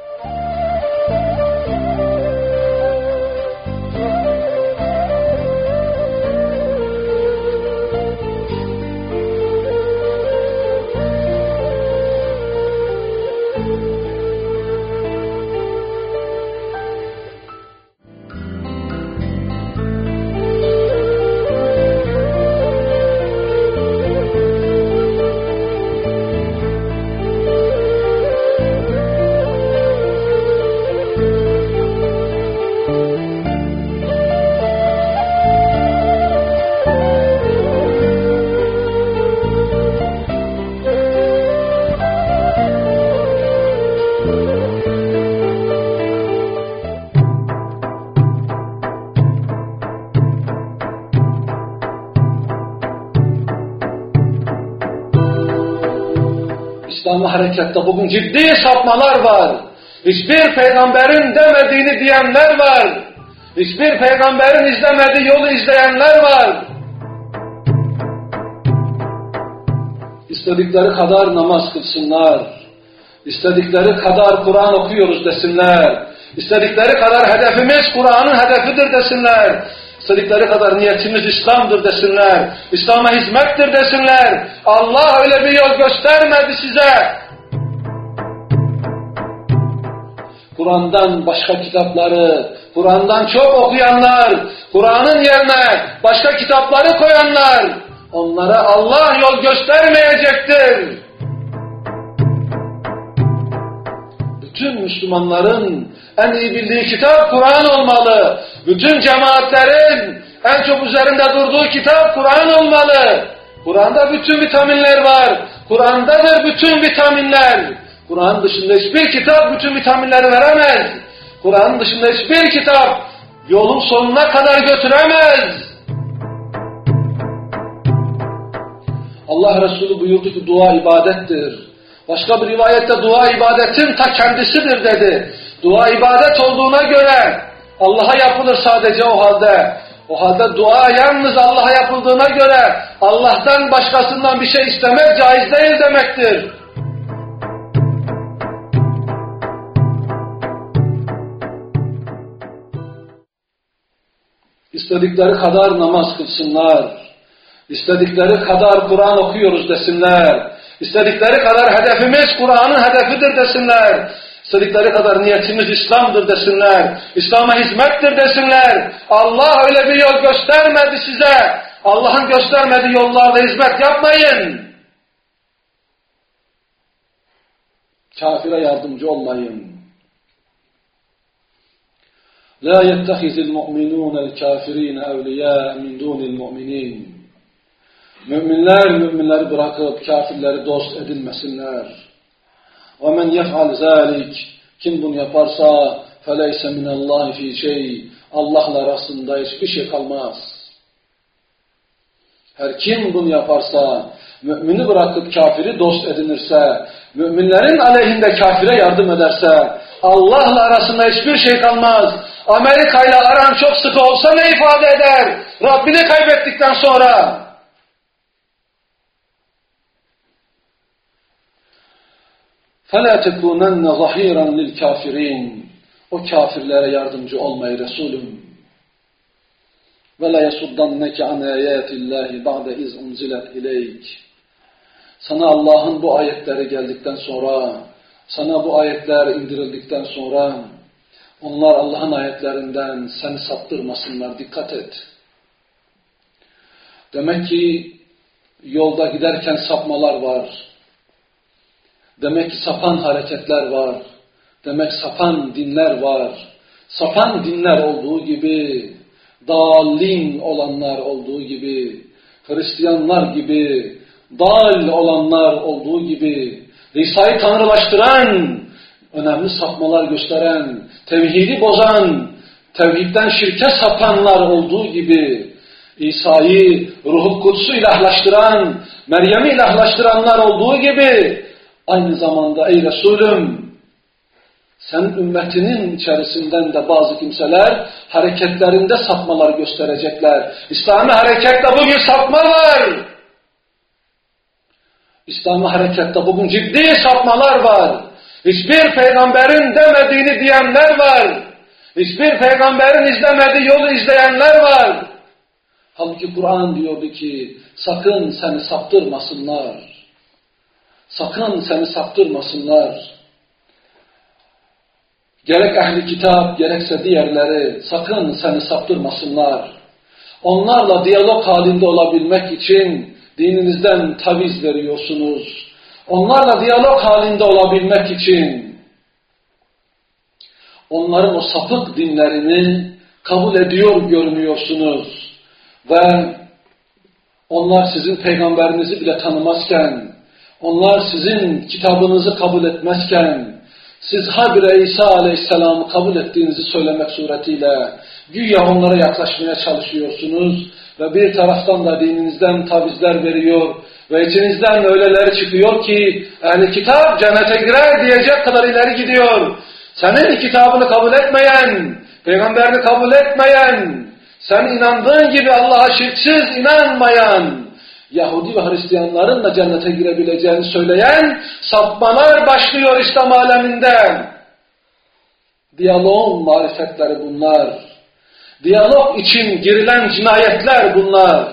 İslam'ı harekette bugün ciddi sapmalar var. Hiçbir peygamberin demediğini diyenler var. Hiçbir peygamberin izlemediği yolu izleyenler var. İstedikleri kadar namaz kılsınlar. İstedikleri kadar Kur'an okuyoruz desinler. İstedikleri kadar hedefimiz Kur'an'ın hedefidir desinler. İstedikleri kadar niyetimiz İslam'dır desinler. İslam'a hizmettir desinler. Allah öyle bir yol göstermedi size. Kur'an'dan başka kitapları, Kur'an'dan çok okuyanlar, Kur'an'ın yerine başka kitapları koyanlar, onlara Allah yol göstermeyecektir. Bütün Müslümanların en iyi bildiği kitap Kur'an olmalı. Bütün cemaatlerin en çok üzerinde durduğu kitap Kur'an olmalı. Kur'an'da bütün vitaminler var. Kur'an'dadır bütün vitaminler. Kur'an dışında hiçbir kitap bütün vitaminleri veremez. Kur'an dışında hiçbir kitap yolun sonuna kadar götüremez. Allah Resulü buyurdu ki dua ibadettir. Başka bir rivayette dua ibadetin ta kendisidir dedi. Dua ibadet olduğuna göre Allah'a yapılır sadece o halde. O halde dua yalnız Allah'a yapıldığına göre Allah'tan başkasından bir şey istemek caiz değil demektir. İstedikleri kadar namaz kılsınlar. İstedikleri kadar Kur'an okuyoruz desinler. İstedikleri kadar hedefimiz Kur'an'ın hedefidir desinler. İstedikleri kadar niyetimiz İslam'dır desinler, İslam'a hizmettir desinler. Allah öyle bir yol göstermedi size. Allah'ın göstermediği yollarda hizmet yapmayın. Kafire yardımcı olmayın. La yettehizil mu'minûnel kafirîne evliyâ min dûnil mu'minîn. Müminler müminleri bırakıp kafirleri dost edinmesinler. وَمَنْ يَفْعَلْ ذَٰلِكِ Kim bunu yaparsa فَلَيْسَ مِنَ اللّٰهِ فِي شَيْءٍ Allah'la arasında hiçbir şey kalmaz. Her kim bunu yaparsa, mümini bırakıp kafiri dost edinirse, müminlerin aleyhinde kafire yardım ederse, Allah'la arasında hiçbir şey kalmaz. Amerika ile aran çok sıkı olsa ne ifade eder? Rabbini kaybettikten sonra. فَلَا تَكُونَنَّ ظَهِيرًا لِلْكَافِرِينَ O kafirlere yardımcı olmayı Resulüm. وَلَا يَسُدَّنَّكَ عَنْ آيَاتِ اللّٰهِ بَعْدَ اِذْ اُنْزِلَتْ اِلَيْكِ Sana Allah'ın bu ayetleri geldikten sonra, sana bu ayetler indirildikten sonra, onlar Allah'ın ayetlerinden seni saptırmasınlar, dikkat et. Demek ki yolda giderken sapmalar var. Demek ki sapan hareketler var. Demek sapan dinler var. Sapan dinler olduğu gibi, dâlin olanlar olduğu gibi, Hristiyanlar gibi, dâl olanlar olduğu gibi, İsa'yı tanrılaştıran, önemli sapmalar gösteren, tevhidi bozan, tevhidden şirke sapanlar olduğu gibi, İsa'yı Ruh-u Kudüs'ü ilahlaştıran, Meryem'i ilahlaştıranlar olduğu gibi, aynı zamanda ey Resulüm, sen ümmetinin içerisinden de bazı kimseler hareketlerinde sapmalar gösterecekler. İslami harekette bugün sapma var. İslami harekette bugün ciddi sapmalar var. Hiçbir peygamberin demediğini diyenler var. Hiçbir peygamberin izlemediği yolu izleyenler var. Halbuki Kur'an diyordu ki sakın seni saptırmasınlar. Sakın seni saptırmasınlar. Gerek ehli kitap, gerekse diğerleri sakın seni saptırmasınlar. Onlarla diyalog halinde olabilmek için dininizden taviz veriyorsunuz. Onlarla diyalog halinde olabilmek için onların o sapık dinlerini kabul ediyor görünüyorsunuz. Ve onlar sizin peygamberinizi bile tanımazken, onlar sizin kitabınızı kabul etmezken, siz habire İsa Aleyhisselam'ı kabul ettiğinizi söylemek suretiyle güya onlara yaklaşmaya çalışıyorsunuz ve bir taraftan da dininizden tavizler veriyor ve içinizden öyleleri çıkıyor ki ehli kitap cennete girer diyecek kadar ileri gidiyor. Senin kitabını kabul etmeyen, peygamberini kabul etmeyen, sen inandığın gibi Allah'a şirksiz inanmayan, Yahudi ve Hristiyanların da cennete girebileceğini söyleyen sapmalar başlıyor İslam aleminde. Diyaloğun marifetleri bunlar. Diyalog için girilen cinayetler bunlar.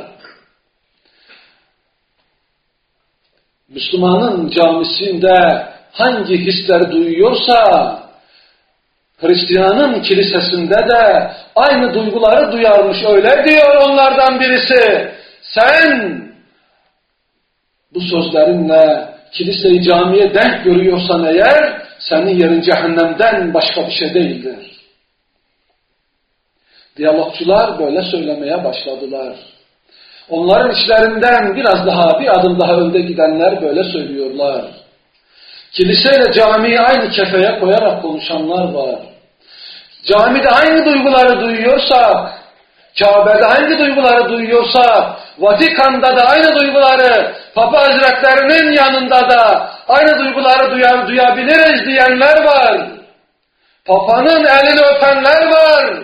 Müslümanın camisinde hangi hisleri duyuyorsa, Hristiyanın kilisesinde de aynı duyguları duyarmış. Öyle diyor onlardan birisi. Sen bu sözlerinle kiliseyi camiye denk görüyorsan eğer, senin yerin cehennemden başka bir şey değildir. Diyalogçular böyle söylemeye başladılar. Onların içlerinden biraz daha, bir adım daha önde gidenler böyle söylüyorlar. Kiliseyle camiyi aynı kefeye koyarak konuşanlar var. Camide aynı duyguları duyuyorsak, Kabe'de aynı duyguları duyuyorsak, Vatikan'da da aynı duyguları, Papa Hazretlerinin yanında da aynı duyguları duyabiliriz diyenler var. Papa'nın elini öpenler var.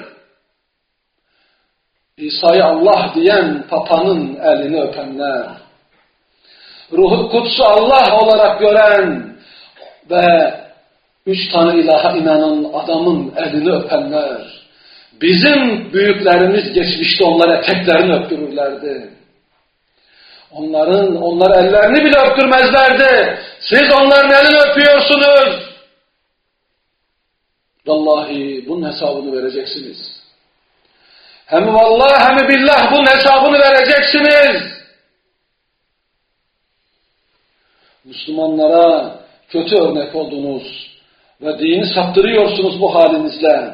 İsa'yı Allah diyen Papa'nın elini öpenler. Ruh-u Kudüs'ü Allah olarak gören ve 3 tane ilaha inanan adamın elini öpenler. Bizim büyüklerimiz geçmişte onlara eteklerini öptürürlerdi. Onlar ellerini bile öptürmezlerdi. Siz onların elini öpüyorsunuz. Vallahi bunun hesabını vereceksiniz. Hem vallahi hem billah bunun hesabını vereceksiniz. Müslümanlara kötü örnek oldunuz ve dini saptırıyorsunuz bu halinizle.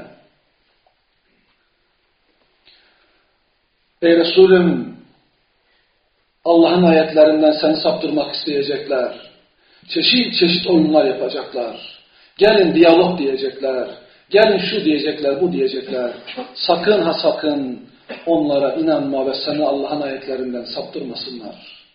Ey Resulüm, Allah'ın ayetlerinden seni saptırmak isteyecekler. Çeşit çeşit oyunlar yapacaklar. Gelin diyalog diyecekler. Gelin şu diyecekler, bu diyecekler. Sakın ha sakın onlara inanma ve seni Allah'ın ayetlerinden saptırmasınlar.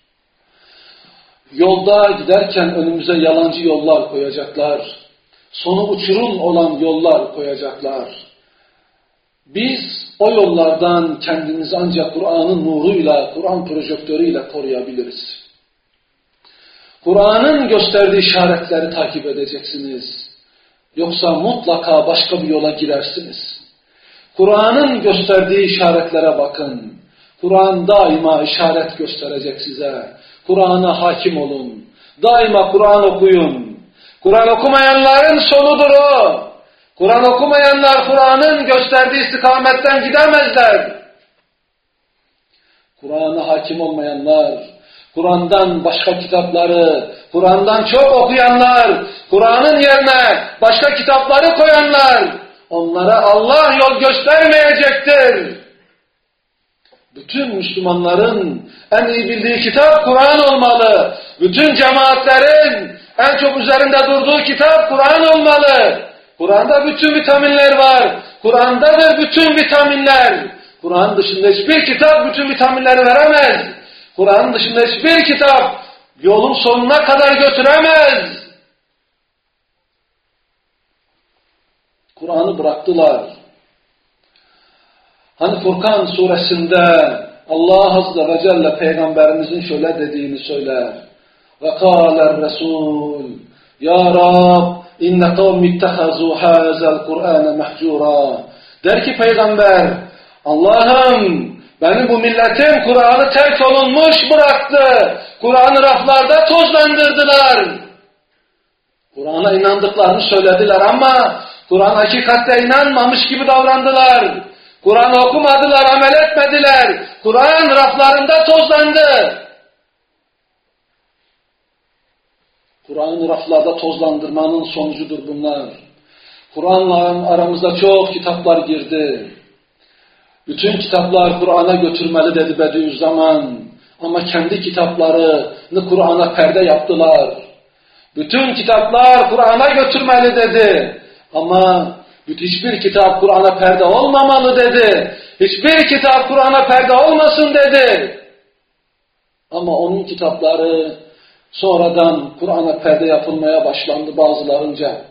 Yolda giderken önümüze yalancı yollar koyacaklar. Sonu uçurum olan yollar koyacaklar. Biz o yollardan kendimizi ancak Kur'an'ın nuruyla, Kur'an projektörüyle koruyabiliriz. Kur'an'ın gösterdiği işaretleri takip edeceksiniz. Yoksa mutlaka başka bir yola girersiniz. Kur'an'ın gösterdiği işaretlere bakın. Kur'an daima işaret gösterecek size. Kur'an'a hakim olun. Daima Kur'an okuyun. Kur'an okumayanların sonudur o. Kur'an okumayanlar Kur'an'ın gösterdiği istikametten gidemezler. Kur'an'a hakim olmayanlar, Kur'an'dan başka kitapları, Kur'an'dan çok okuyanlar, Kur'an'ın yerine başka kitapları koyanlar, onlara Allah yol göstermeyecektir. Bütün Müslümanların en iyi bildiği kitap Kur'an olmalı. Bütün cemaatlerin en çok üzerinde durduğu kitap Kur'an olmalı. Kur'an'da bütün vitaminler var. Kur'an'dadır bütün vitaminler. Kur'an dışında hiçbir kitap bütün vitaminleri veremez. Kur'an dışında hiçbir kitap yolun sonuna kadar götüremez. Kur'an'ı bıraktılar. Hani Furkan suresinde Allah Azze ve Celle Peygamberimizin şöyle dediğini söyler. Ve kâler Resul Ya Rab İnne kavmi ittehazu hazel Kur'ane mehcura. Der ki Peygamber, Allah'ım benim bu milletim Kur'an'ı terk olunmuş bıraktı. Kur'an'ı raflarda tozlandırdılar. Kur'an'a inandıklarını söylediler ama Kur'an hakikatte inanmamış gibi davrandılar. Kur'an okumadılar, amel etmediler. Kur'an raflarında tozlandı. Kur'an'ı raflarda tozlandırmanın sonucudur bunlar. Kur'an'la aramızda çok kitaplar girdi. Bütün kitaplar Kur'an'a götürmeli dedi Bediüzzaman. Ama kendi kitaplarını Kur'an'a perde yaptılar. Bütün kitaplar Kur'an'a götürmeli dedi. Ama hiçbir kitap Kur'an'a perde olmamalı dedi. Hiçbir kitap Kur'an'a perde olmasın dedi. Ama onun kitapları sonradan Kur'an'a perde yapılmaya başlandı bazılarınca.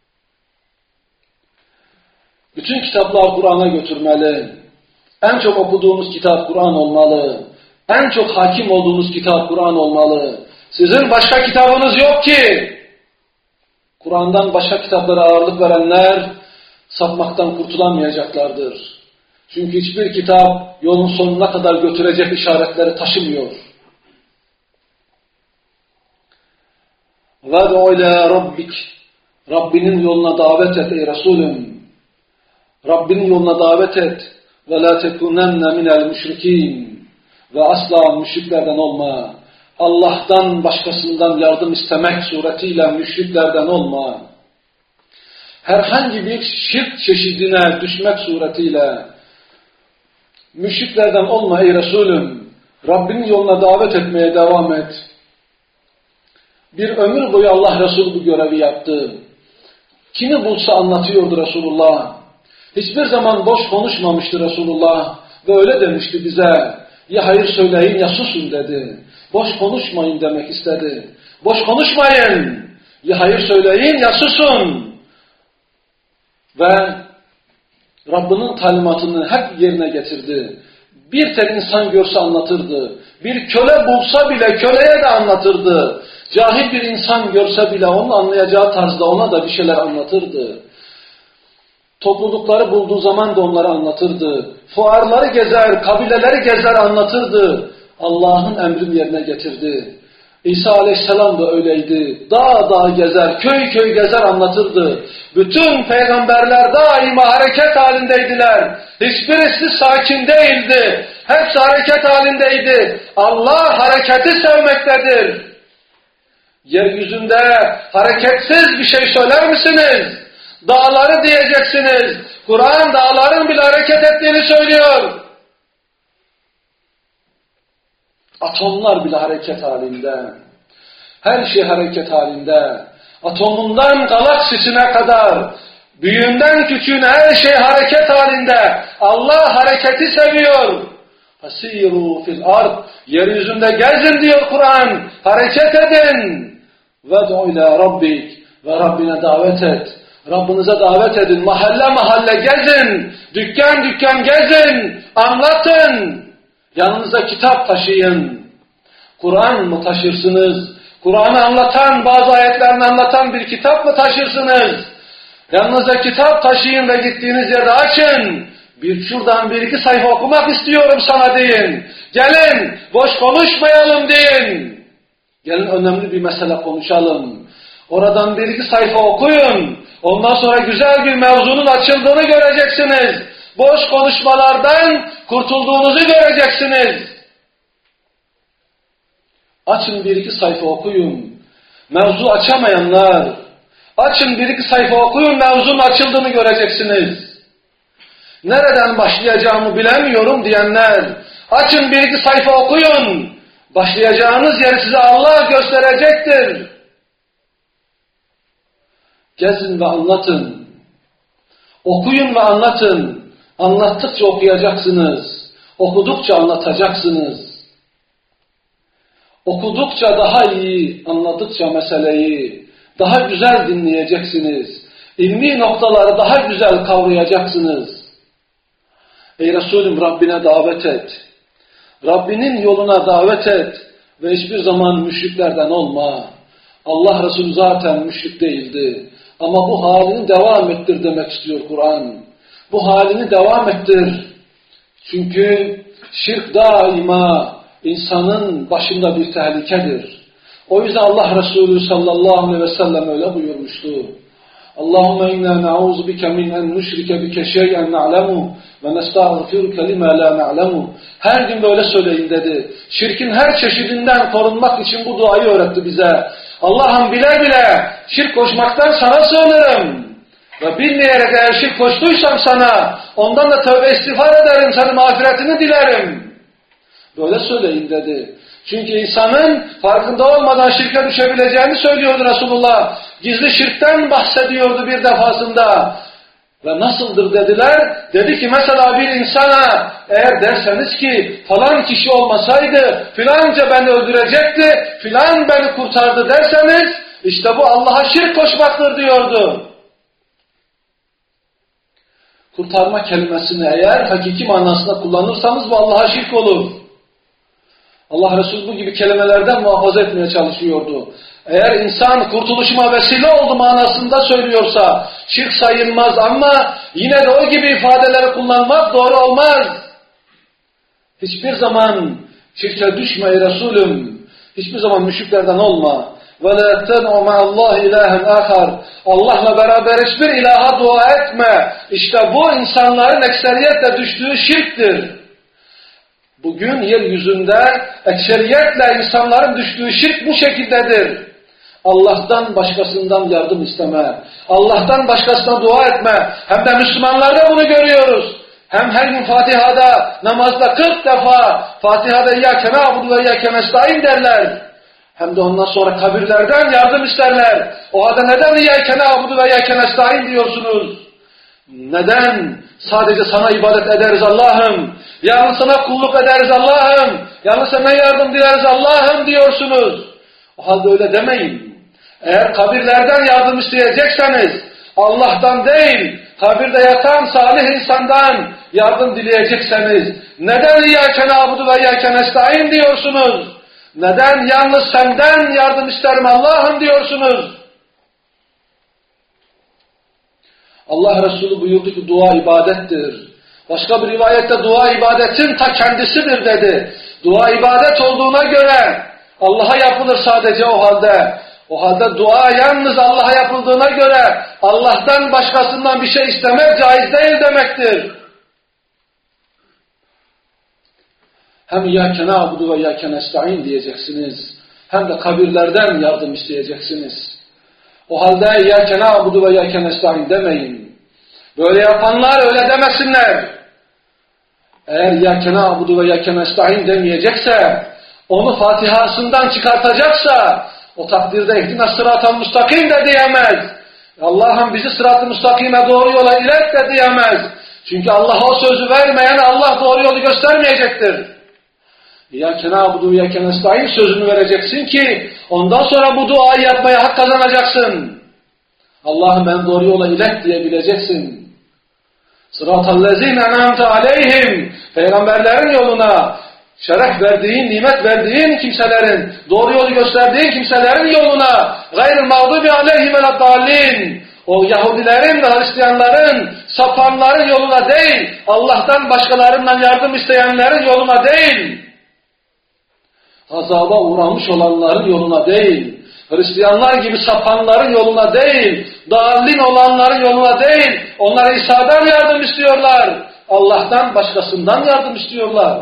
Bütün kitaplar Kur'an'a götürmeli. En çok okuduğunuz kitap Kur'an olmalı. En çok hakim olduğunuz kitap Kur'an olmalı. Sizin başka kitabınız yok ki. Kur'an'dan başka kitaplara ağırlık verenler sapmaktan kurtulamayacaklardır. Çünkü hiçbir kitap yolun sonuna kadar götürecek işaretleri taşımıyor. وَدْعُ إِلَى رَبِّكَ Rabbinin yoluna davet et ey Resulüm. Rabbinin yoluna davet et. وَلَا تَكُونَنَّ مِنَ الْمُشْرِكِينَ Ve asla müşriklerden olma. Allah'tan başkasından yardım istemek suretiyle müşriklerden olma. Herhangi bir şirk çeşidine düşmek suretiyle müşriklerden olma ey Resulüm. Rabbinin yoluna davet etmeye devam et. Bir ömür boyu Allah Resulü bu görevi yaptı. Kimi bulsa anlatıyordu Resulullah. Hiçbir zaman boş konuşmamıştı Resulullah. Ve öyle demişti bize. Ya hayır söyleyin ya susun dedi. Boş konuşmayın demek istedi. Boş konuşmayın. Ya hayır söyleyin ya susun. Ve Rabbinin talimatını hep yerine getirdi. Bir tek insan görse anlatırdı. Bir köle bulsa bile köleye de anlatırdı. Cahil bir insan görse bile onun anlayacağı tarzda ona da bir şeyler anlatırdı. Toplulukları bulduğu zaman da onları anlatırdı. Fuarları gezer, kabileleri gezer anlatırdı. Allah'ın emrini yerine getirdi. İsa Aleyhisselam da öyleydi. Dağ dağ gezer, köy köy gezer anlatırdı. Bütün peygamberler daima hareket halindeydiler. Hiçbirisi sakin değildi. Hepsi hareket halindeydi. Allah hareketi sevmektedir. Yeryüzünde hareketsiz bir şey söyler misiniz? Dağları diyeceksiniz. Kur'an dağların bile hareket ettiğini söylüyor. Atomlar bile hareket halinde. Her şey hareket halinde. Atomundan galaksisine kadar, büyüğünden küçüğüne her şey hareket halinde. Allah hareketi seviyor. Fasiru fil ard. Yeryüzünde gezin diyor Kur'an. Hareket edin. Ved'u ila rabbik. Ve Rabbine davet et. Rabbinize davet edin. Mahalle mahalle gezin. Dükkan dükkan gezin. Anlatın. Yanınıza kitap taşıyın. Kur'an mı taşırsınız? Kur'an'ı anlatan, bazı ayetlerini anlatan bir kitap mı taşırsınız? Yanınıza kitap taşıyın ve gittiğiniz yerde açın. Şuradan bir iki sayfa okumak istiyorum sana deyin. Gelin, boş konuşmayalım deyin. Gelin önemli bir mesele konuşalım. Oradan bir iki sayfa okuyun. Ondan sonra güzel bir mevzunun açıldığını göreceksiniz. Boş konuşmalardan kurtulduğunuzu göreceksiniz. Açın bir iki sayfa okuyun. Mevzu açamayanlar, açın bir iki sayfa okuyun, mevzunun açıldığını göreceksiniz. Nereden başlayacağımı bilemiyorum diyenler, açın bir iki sayfa okuyun. Başlayacağınız yeri size Allah gösterecektir. Gezin ve anlatın. Okuyun ve anlatın. Anlattıkça okuyacaksınız. Okudukça anlatacaksınız. Okudukça daha iyi, anladıkça meseleyi daha güzel dinleyeceksiniz. İlmi noktaları daha güzel kavrayacaksınız. Ey Resulüm, Rabbine davet et. Rabbinin yoluna davet et ve hiçbir zaman müşriklerden olma. Allah Resulü zaten müşrik değildi. Ama bu halini devam ettir demek istiyor Kur'an. Bu halini devam ettir. Çünkü şirk daima insanın başında bir tehlikedir. O yüzden Allah Resulü sallallahu aleyhi ve sellem öyle buyurmuştu. Allahümme inna na'uzu bike min en nüşrike bike şey'en na'lemu ve nestağfiruke lima la na'lemu. Her gün böyle söyleyin dedi. Şirkin her çeşidinden korunmak için bu duayı öğretti bize. Allah'ım bile bile şirk koşmaktan sana sığınırım. Ve bilmeyerek eğer şirk koştuysam sana, ondan da tövbe istiğfar ederim, senin mağfiretini dilerim. Böyle söyleyin dedi. Çünkü insanın farkında olmadan şirke düşebileceğini söylüyordu Resulullah. Gizli şirkten bahsediyordu bir defasında. Ve nasıldır dediler? Dedi ki mesela bir insana eğer derseniz ki falan kişi olmasaydı filanca beni öldürecekti, filan beni kurtardı derseniz işte bu Allah'a şirk koşmaktır diyordu. Kurtarma kelimesini eğer hakiki manasında kullanırsanız bu Allah'a şirk olur. Allah Resulü bu gibi kelimelerden muhafaza etmeye çalışıyordu. Eğer insan kurtuluşuma vesile oldu manasında söylüyorsa şirk sayılmaz ama yine de o gibi ifadeleri kullanmak doğru olmaz. Hiçbir zaman şirke düşme ey Resulüm. Hiçbir zaman müşriklerden olma. وَلَا تَدْعُ مَعَ اللّٰهِ اِلٰهًا آخَرٍ. Allah'la beraber hiçbir ilaha dua etme. İşte bu insanların ekseriyetle düştüğü şirktir. Bugün yeryüzünde ekseriyetle insanların düştüğü şirk bu şekildedir. Allah'tan başkasından yardım isteme. Allah'tan başkasına dua etme. Hem de Müslümanlarda bunu görüyoruz. Hem her gün Fatiha'da, namazda 40 defa Fatiha'da İyyâke na'budu ve İyyâke nestaîn derler. Hem de ondan sonra kabirlerden yardım isterler. O halde neden İyyâke na'budu ve İyyâke nestaîn diyorsunuz? Neden sadece sana ibadet ederiz Allah'ım? Yalnız sana kulluk ederiz Allah'ım. Yalnız sana yardım dileriz Allah'ım diyorsunuz. O halde öyle demeyin. Eğer kabirlerden yardım isteyecekseniz Allah'tan değil, kabirde yatan salih insandan yardım dileyecekseniz neden İyyâke na'budu ve İyyâke nestaîn diyorsunuz? Neden yalnız senden yardım isterim Allah'ım diyorsunuz? Allah Resulü buyurdu ki dua ibadettir. Başka bir rivayette dua ibadetin ta kendisidir dedi. Dua ibadet olduğuna göre Allah'a yapılır sadece o halde. O halde dua yalnız Allah'a yapıldığına göre Allah'tan başkasından bir şey istemek caiz değil demektir. Hem İyyâke na'budu ve İyyâke nestaîn diyeceksiniz. Hem de kabirlerden yardım isteyeceksiniz. O halde İyyâke na'budu ve İyyâke nestaîn demeyin. Böyle yapanlar öyle demesinler. Eğer İyyâke na'budu ve İyyâke nestaîn demeyecekse, onu Fatiha'sından çıkartacaksa, o takdirde ihdina sırat-ı müstakim de diyemez. Allah'ım bizi sırat-ı müstakime doğru yola ilet de diyemez. Çünkü Allah'a o sözü vermeyen Allah doğru yolu göstermeyecektir. İyyâke na'budu ve İyyâke nestaîn sözünü vereceksin ki ondan sonra bu duayı yapmaya hak kazanacaksın. Allah'ım ben doğru yola ilet diyebileceksin. Sıratallezîne en'amte aleyhim, peygamberlerin yoluna, şeref verdiğin, nimet verdiğin kimselerin, doğru yolu gösterdiğin kimselerin yoluna, gayrı mağdubi aleyhim veleddallin, o Yahudilerin ve Hristiyanların, sapanların yoluna değil, Allah'tan başkalarından yardım isteyenlerin yoluna değil, azaba uğramış olanların yoluna değil, Hristiyanlar gibi sapanların yoluna değil, dallin olanların yoluna değil, onlar İsa'dan yardım istiyorlar, Allah'tan başkasından yardım istiyorlar.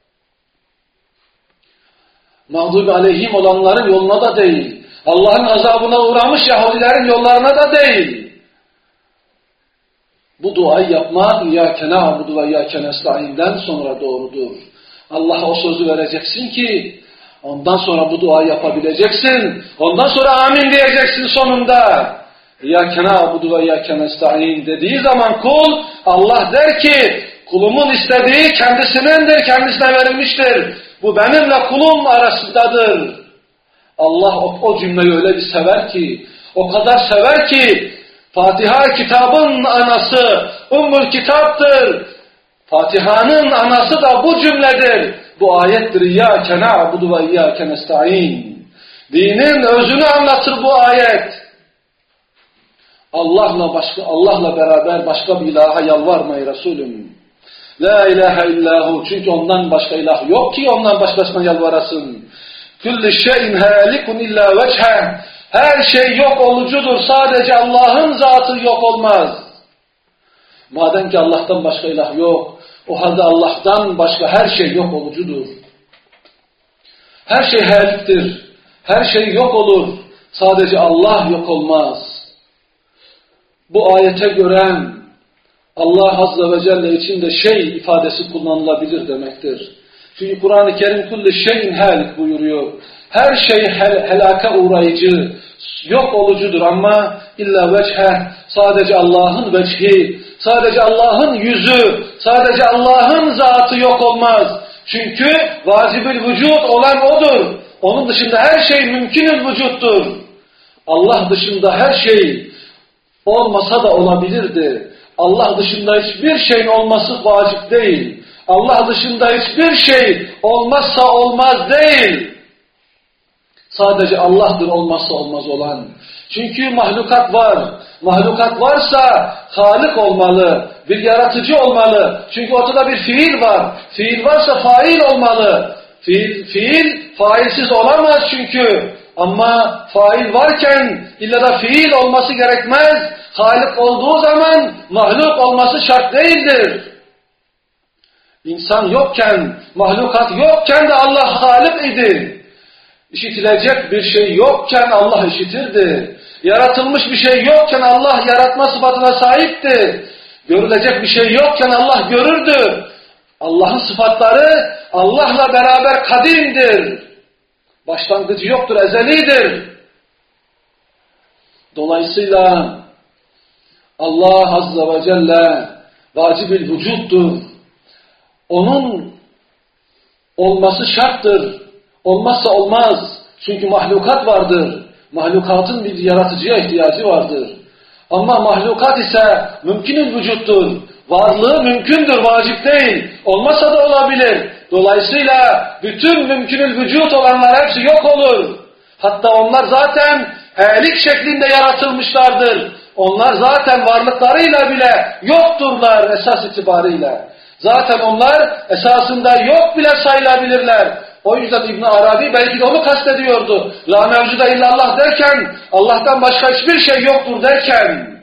Mağdubi aleyhim olanların yoluna da değil, Allah'ın azabına uğramış Yahudilerin yollarına da değil. Bu duayı yapmak İyyâke na'budu ve İyyâke nestaîn'den sonra doğrudur. Allah'a o sözü vereceksin ki ondan sonra bu duayı yapabileceksin. Ondan sonra amin diyeceksin sonunda. İyyâke na'budu ve İyyâke nestaîn dediği zaman kul, Allah der ki kulumun istediği kendisinindir, kendisine verilmiştir. Bu benimle kulum arasındadır. Allah o cümleyi öyle bir sever ki, o kadar sever ki, Fatiha kitabın anası, Ümmül Kitap'tır. Fatiha'nın anası da bu cümledir. Bu ayettir. İyyâke na'budu ve İyyâke nestaîn. Dinin özünü anlatır bu ayet. Allah'la beraber başka bir ilaha yalvarmayın Resulüm. La ilahe illahu. Çünkü ondan başka ilah yok ki ondan başkasına yalvarasın. Küllü şeyin hâlikun illa vecheh. Her şey yok olucudur. Sadece Allah'ın zatı yok olmaz. Madem ki Allah'tan başka ilah yok, o halde Allah'tan başka her şey yok olucudur. Her şey haliktir. Her şey yok olur. Sadece Allah yok olmaz. Bu ayete göre Allah Azze ve Celle içinde şey ifadesi kullanılabilir demektir. Çünkü Kur'an-ı Kerim kulli şeyin halik buyuruyor. Her şey helaka uğrayıcı, yok olucudur ama illa vecheh, sadece Allah'ın vechi, sadece Allah'ın yüzü, sadece Allah'ın zatı yok olmaz. Çünkü vacibül vücut olan O'dur. Onun dışında her şey mümkünül vücuttur. Allah dışında her şey olmasa da olabilirdi. Allah dışında hiçbir şeyin olması vacip değil. Allah dışında hiçbir şey olmazsa olmaz değil. Sadece Allah'tır olmazsa olmaz olan. Çünkü mahlukat var. Mahlukat varsa Halik olmalı. Bir yaratıcı olmalı. Çünkü ortada bir fiil var. Fiil varsa fail olmalı. Fiil failsiz olamaz çünkü. Ama fail varken illa da fiil olması gerekmez. Halik olduğu zaman mahluk olması şart değildir. İnsan yokken, mahlukat yokken de Allah Halik idi. İşitilecek bir şey yokken Allah işitirdi. Yaratılmış bir şey yokken Allah yaratma sıfatına sahipti. Görülecek bir şey yokken Allah görürdü. Allah'ın sıfatları Allah'la beraber kadimdir. Başlangıcı yoktur, ezelidir. Dolayısıyla Allah Azze ve Celle vacib-ül vücuttur. Onun olması şarttır. Olmazsa olmaz. Çünkü mahlukat vardır. Mahlukatın bir yaratıcıya ihtiyacı vardır. Ama mahlukat ise mümkünül vücuttur. Varlığı mümkündür, vacip değil. Olmasa da olabilir. Dolayısıyla bütün mümkünül vücut olanlar hepsi yok olur. Hatta onlar zaten helik şeklinde yaratılmışlardır. Onlar zaten varlıklarıyla bile yokturlar esas itibariyle. Zaten onlar esasında yok bile sayılabilirler. O yüzden İbn Arabi belki de onu kastediyordu. La mevcuda illallah derken, Allah'tan başka hiçbir şey yoktur derken,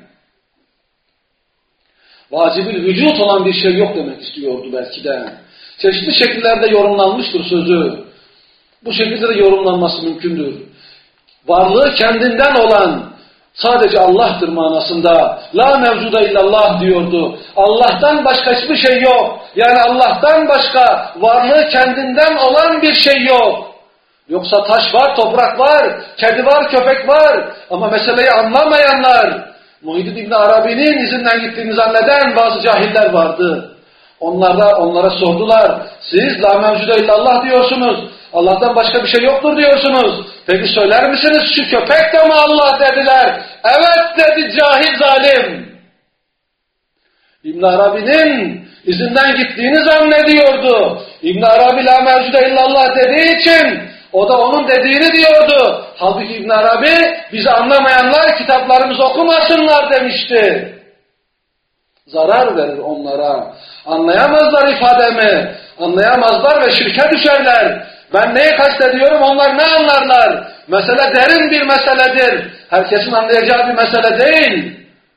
vacibül vücut olan bir şey yok demek istiyordu belki de. Çeşitli şekillerde yorumlanmıştır sözü. Bu şekilde de yorumlanması mümkündür. Varlığı kendinden olan sadece Allah'tır manasında. La mevcuda illallah diyordu. Allah'tan başka hiçbir şey yok. Yani Allah'tan başka varlığı kendinden olan bir şey yok. Yoksa taş var, toprak var, kedi var, köpek var. Ama meseleyi anlamayanlar, Muhyiddin İbn Arabi'nin izinden gittiğini zanneden bazı cahiller vardı. Onlara sordular. Siz la mevcuda illallah diyorsunuz. Allah'tan başka bir şey yoktur diyorsunuz. Peki söyler misiniz şu köpek de mi Allah dediler. Evet dedi cahil zalim. İbn Arabi'nin izinden gittiğini zannediyordu. İbn Arabi la mevcuda illallah dediği için o da onun dediğini diyordu. Halbuki İbn Arabi bizi anlamayanlar kitaplarımızı okumasınlar demişti. Zarar verir onlara. Anlayamazlar ifademi. Anlayamazlar ve şirke düşerler. Ben neyi kastediyorum, onlar ne anlarlar? Mesele derin bir meseledir. Herkesin anlayacağı bir mesele değil.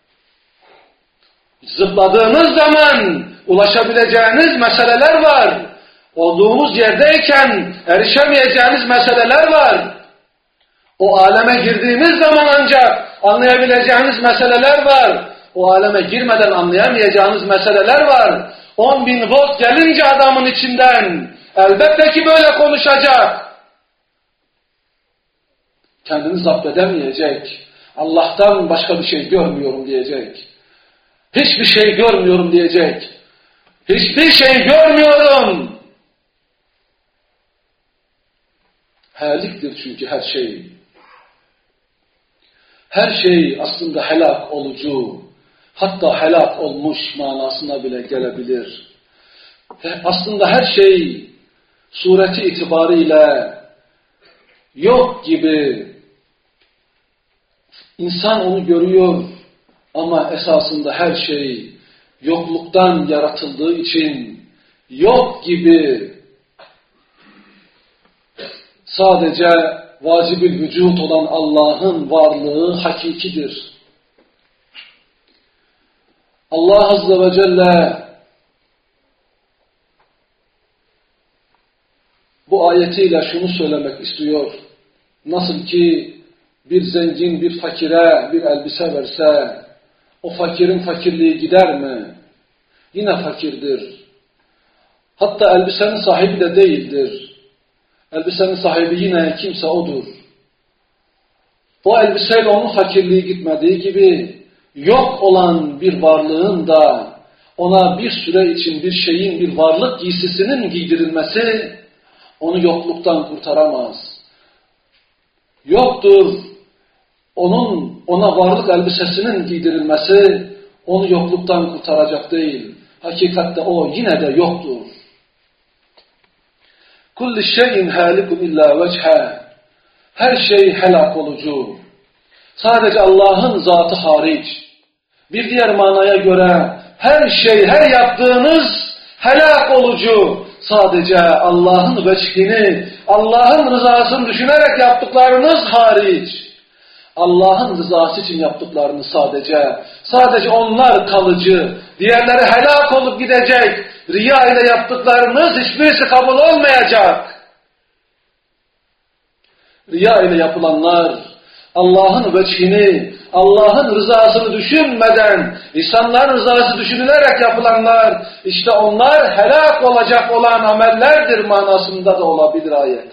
Zıpladığınız zaman ulaşabileceğiniz meseleler var. Olduğunuz yerdeyken erişemeyeceğiniz meseleler var. O aleme girdiğiniz zaman ancak anlayabileceğiniz meseleler var. O aleme girmeden anlayamayacağınız meseleler var. 10.000 volt gelince adamın içinden elbette ki böyle konuşacak. Kendini zapt edemeyecek. Allah'tan başka bir şey görmüyorum diyecek. Hiçbir şey görmüyorum diyecek. Hiçbir şey görmüyorum. Haliktir çünkü her şey. Her şey aslında helak olucu, hatta helak olmuş manasına bile gelebilir. Aslında her şey sureti itibariyle yok gibi. İnsan onu görüyor ama esasında her şey yokluktan yaratıldığı için yok gibi. Sadece vacib-ül vücut olan Allah'ın varlığı hakikidir. Allah Azze ve Celle bu ayetiyle şunu söylemek istiyor. Nasıl ki bir zengin bir fakire bir elbise verse, o fakirin fakirliği gider mi? Yine fakirdir. Hatta elbisenin sahibi de değildir. Elbisenin sahibi yine kimse odur. O elbiseyle onun fakirliği gitmediği gibi, yok olan bir varlığın da ona bir süre için bir şeyin, bir varlık giysisinin giydirilmesi onu yokluktan kurtaramaz. Yoktur. Ona varlık elbisesinin giydirilmesi onu yokluktan kurtaracak değil. Hakikatte o yine de yoktur. Kulli şeyin halikun illa vechha. Her şey helak olucu. Sadece Allah'ın zatı hariç. Bir diğer manaya göre her şey, her yaptığınız helak olucu. Sadece Allah'ın veçhini, Allah'ın rızasını düşünerek yaptıklarınız hariç. Allah'ın rızası için yaptıklarınız sadece onlar kalıcı. Diğerleri helak olup gidecek. Riya ile yaptıklarınız hiçbirisi kabul olmayacak. Riya ile yapılanlar, Allah'ın veçhini, Allah'ın rızasını düşünmeden, insanların rızası düşünülerek yapılanlar, işte onlar helak olacak olan amellerdir manasında da olabilir ayet.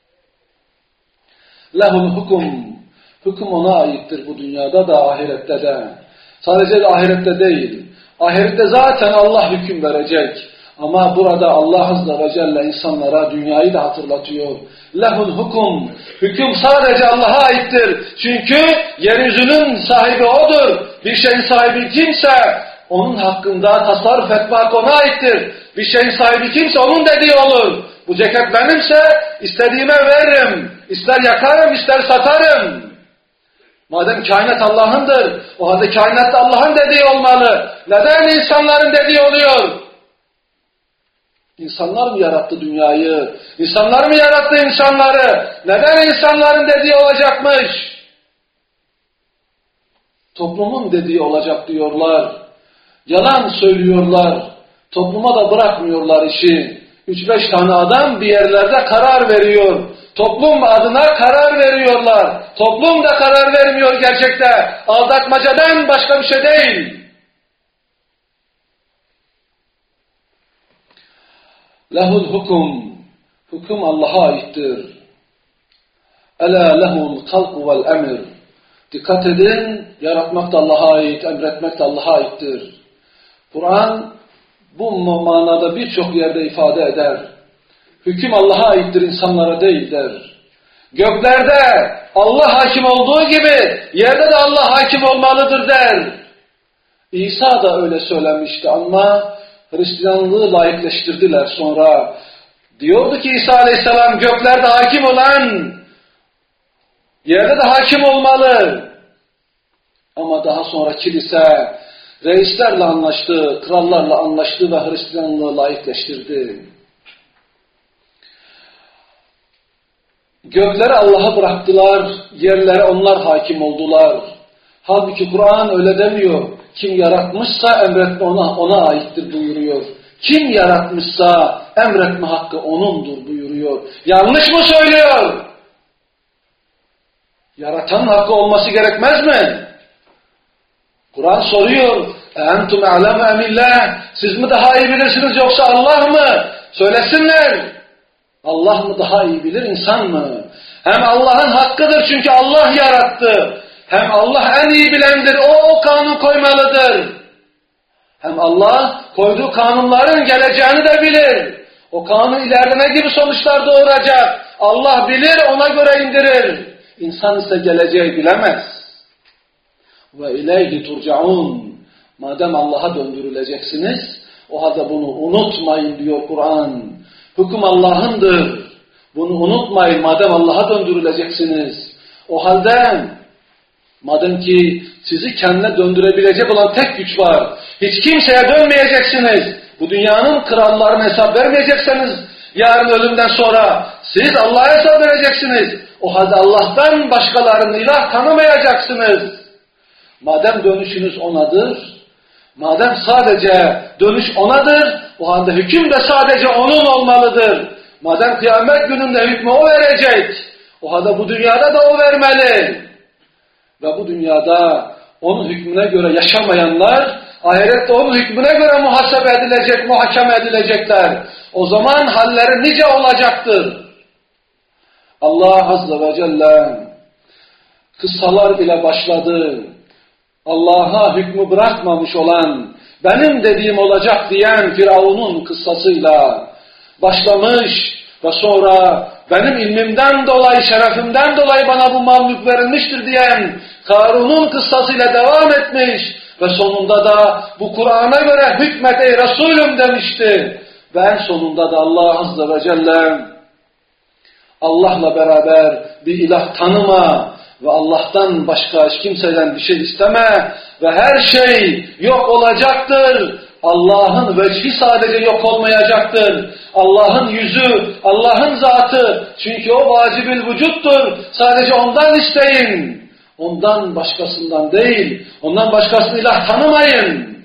Lehul hukum. Hüküm ona aittir bu dünyada da ahirette de. Sadece de ahirette değil. Ahirette zaten Allah hüküm verecek. Ama burada Allah Azze ve Celle insanlara dünyayı da hatırlatıyor. Lehul hukum. Hüküm sadece Allah'a aittir. Çünkü yeryüzünün sahibi O'dur. Bir şeyin sahibi kimse onun hakkında tasarruf etmek ona aittir. Bir şeyin sahibi kimse onun dediği olur. Bu ceket benimse istediğime veririm. İster yakarım, ister satarım. Madem kainat Allah'ındır, o halde kainat da Allah'ın dediği olmalı. Neden insanların dediği oluyor? İnsanlar mı yarattı dünyayı? İnsanlar mı yarattı insanları? Neden insanların dediği olacakmış? Toplumun dediği olacak diyorlar. Yalan söylüyorlar. Topluma da bırakmıyorlar işi. 3-5 tane adam bir yerlerde karar veriyor. Toplum adına karar veriyorlar. Toplum da karar vermiyor gerçekte. Aldatmacadan başka bir şey değil. Lehul hukum. Hüküm Allah'a aittir. Ela lehul halku vel emir. Dikkat edin, yaratmak da Allah'a ait, emretmek de Allah'a aittir. Kur'an bu manada birçok yerde ifade eder. Hüküm Allah'a aittir, insanlara değil der. Göklerde Allah hakim olduğu gibi yerde de Allah hakim olmalıdır der. İsa da öyle söylemişti ama Hristiyanlığı layıkleştirdiler sonra. Diyordu ki İsa Aleyhisselam göklerde hakim olan yerde de hakim olmalı. Ama daha sonra kilise reislerle anlaştı, krallarla anlaştı ve Hristiyanlığı layıkleştirdi. Gökleri Allah'a bıraktılar, yerlere onlar hakim oldular. Halbuki Kur'an öyle demiyor. Kim yaratmışsa emretme ona aittir buyuruyor. Kim yaratmışsa emretme hakkı O'nundur buyuruyor. Yanlış mı söylüyor? Yaratanın hakkı olması gerekmez mi? Kur'an soruyor. Entum a'lemu emillah. Siz mi daha iyi bilirsiniz yoksa Allah mı? Söylesinler. Allah mı daha iyi bilir, insan mı? Hem Allah'ın hakkıdır çünkü Allah yarattı. Hem Allah en iyi bilendir. O kanun koymalıdır. Hem Allah koyduğu kanunların geleceğini de bilir. O kanun ileride ne gibi sonuçlar doğuracak? Allah bilir, ona göre indirir. İnsan ise geleceği bilemez. Ve ileyhi turcaun. Madem Allah'a döndürüleceksiniz, o halde bunu unutmayın diyor Kur'an. Hüküm Allah'ındır. Bunu unutmayın madem Allah'a döndürüleceksiniz. O halde madem ki sizi kendine döndürebilecek olan tek güç var. Hiç kimseye dönmeyeceksiniz. Bu dünyanın krallarına hesap vermeyeceksiniz. Yarın ölümden sonra siz Allah'a hesap vereceksiniz. O halde Allah'tan başkalarını ilah tanımayacaksınız. Madem dönüşünüz O'nadır, madem sadece dönüş O'nadır, o halde hüküm de sadece O'nun olmalıdır. Madem kıyamet gününde hükmü O verecek, o halde bu dünyada da O vermeli. Ve bu dünyada O'nun hükmüne göre yaşamayanlar, ahirette O'nun hükmüne göre muhasebe edilecek, muhakeme edilecekler. O zaman halleri nice olacaktır. Allah Azze ve Celle kıssalar ile başladı. Allah'a hükmü bırakmamış olan, benim dediğim olacak diyen Firavun'un kıssasıyla başlamış ve sonra benim ilmimden dolayı, şerefimden dolayı bana bu mal mülk verilmiştir diyen Karun'un kıssasıyla devam etmiş ve sonunda da bu Kur'an'a göre hükmet ey Resulüm demişti. Ve en sonunda da Allah Azze ve Celle Allah'la beraber bir ilah tanıma ve Allah'tan başka hiç kimseden bir şey isteme ve her şey yok olacaktır. Allah'ın vecihi sadece yok olmayacaktır. Allah'ın yüzü, Allah'ın zatı. Çünkü O vacibül vücuttur. Sadece Ondan isteyin. Ondan başkasından değil. Ondan başkasını ilah tanımayın.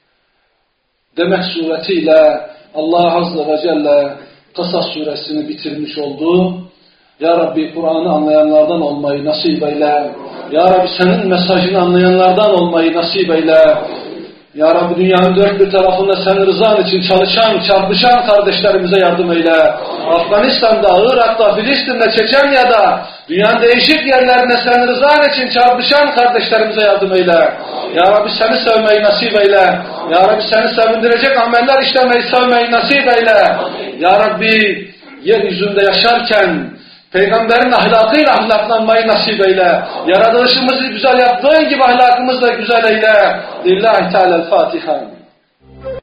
Demek suretiyle Allah Azze ve Celle Kasas suresini bitirmiş oldu. Ya Rabbi Kur'an'ı anlayanlardan olmayı nasip eyle. Ya Rabbi senin mesajını anlayanlardan olmayı nasip eyle. Ya Rabbi dünyanın dört bir tarafında senin rızan için çalışan, çarpışan kardeşlerimize yardım eyle. Afganistan'da, Irak'ta, Filistin'de, Çeçenya'da, dünyanın değişik yerlerinde senin rızan için çarpışan kardeşlerimize yardım eyle. Ya Rabbi seni sevmeyi nasip eyle. Ya Rabbi seni sevindirecek ameller işlemeyi, sevmeyi nasip eyle. Ya Rabbi yeryüzünde yaşarken Peygamberin ahlakıyla ahlaklanmayı nasip eyle. Yaratılışımızı güzel yaptığın gibi ahlakımızı da güzel eyle. Lillahi Teala'l-Fatiha.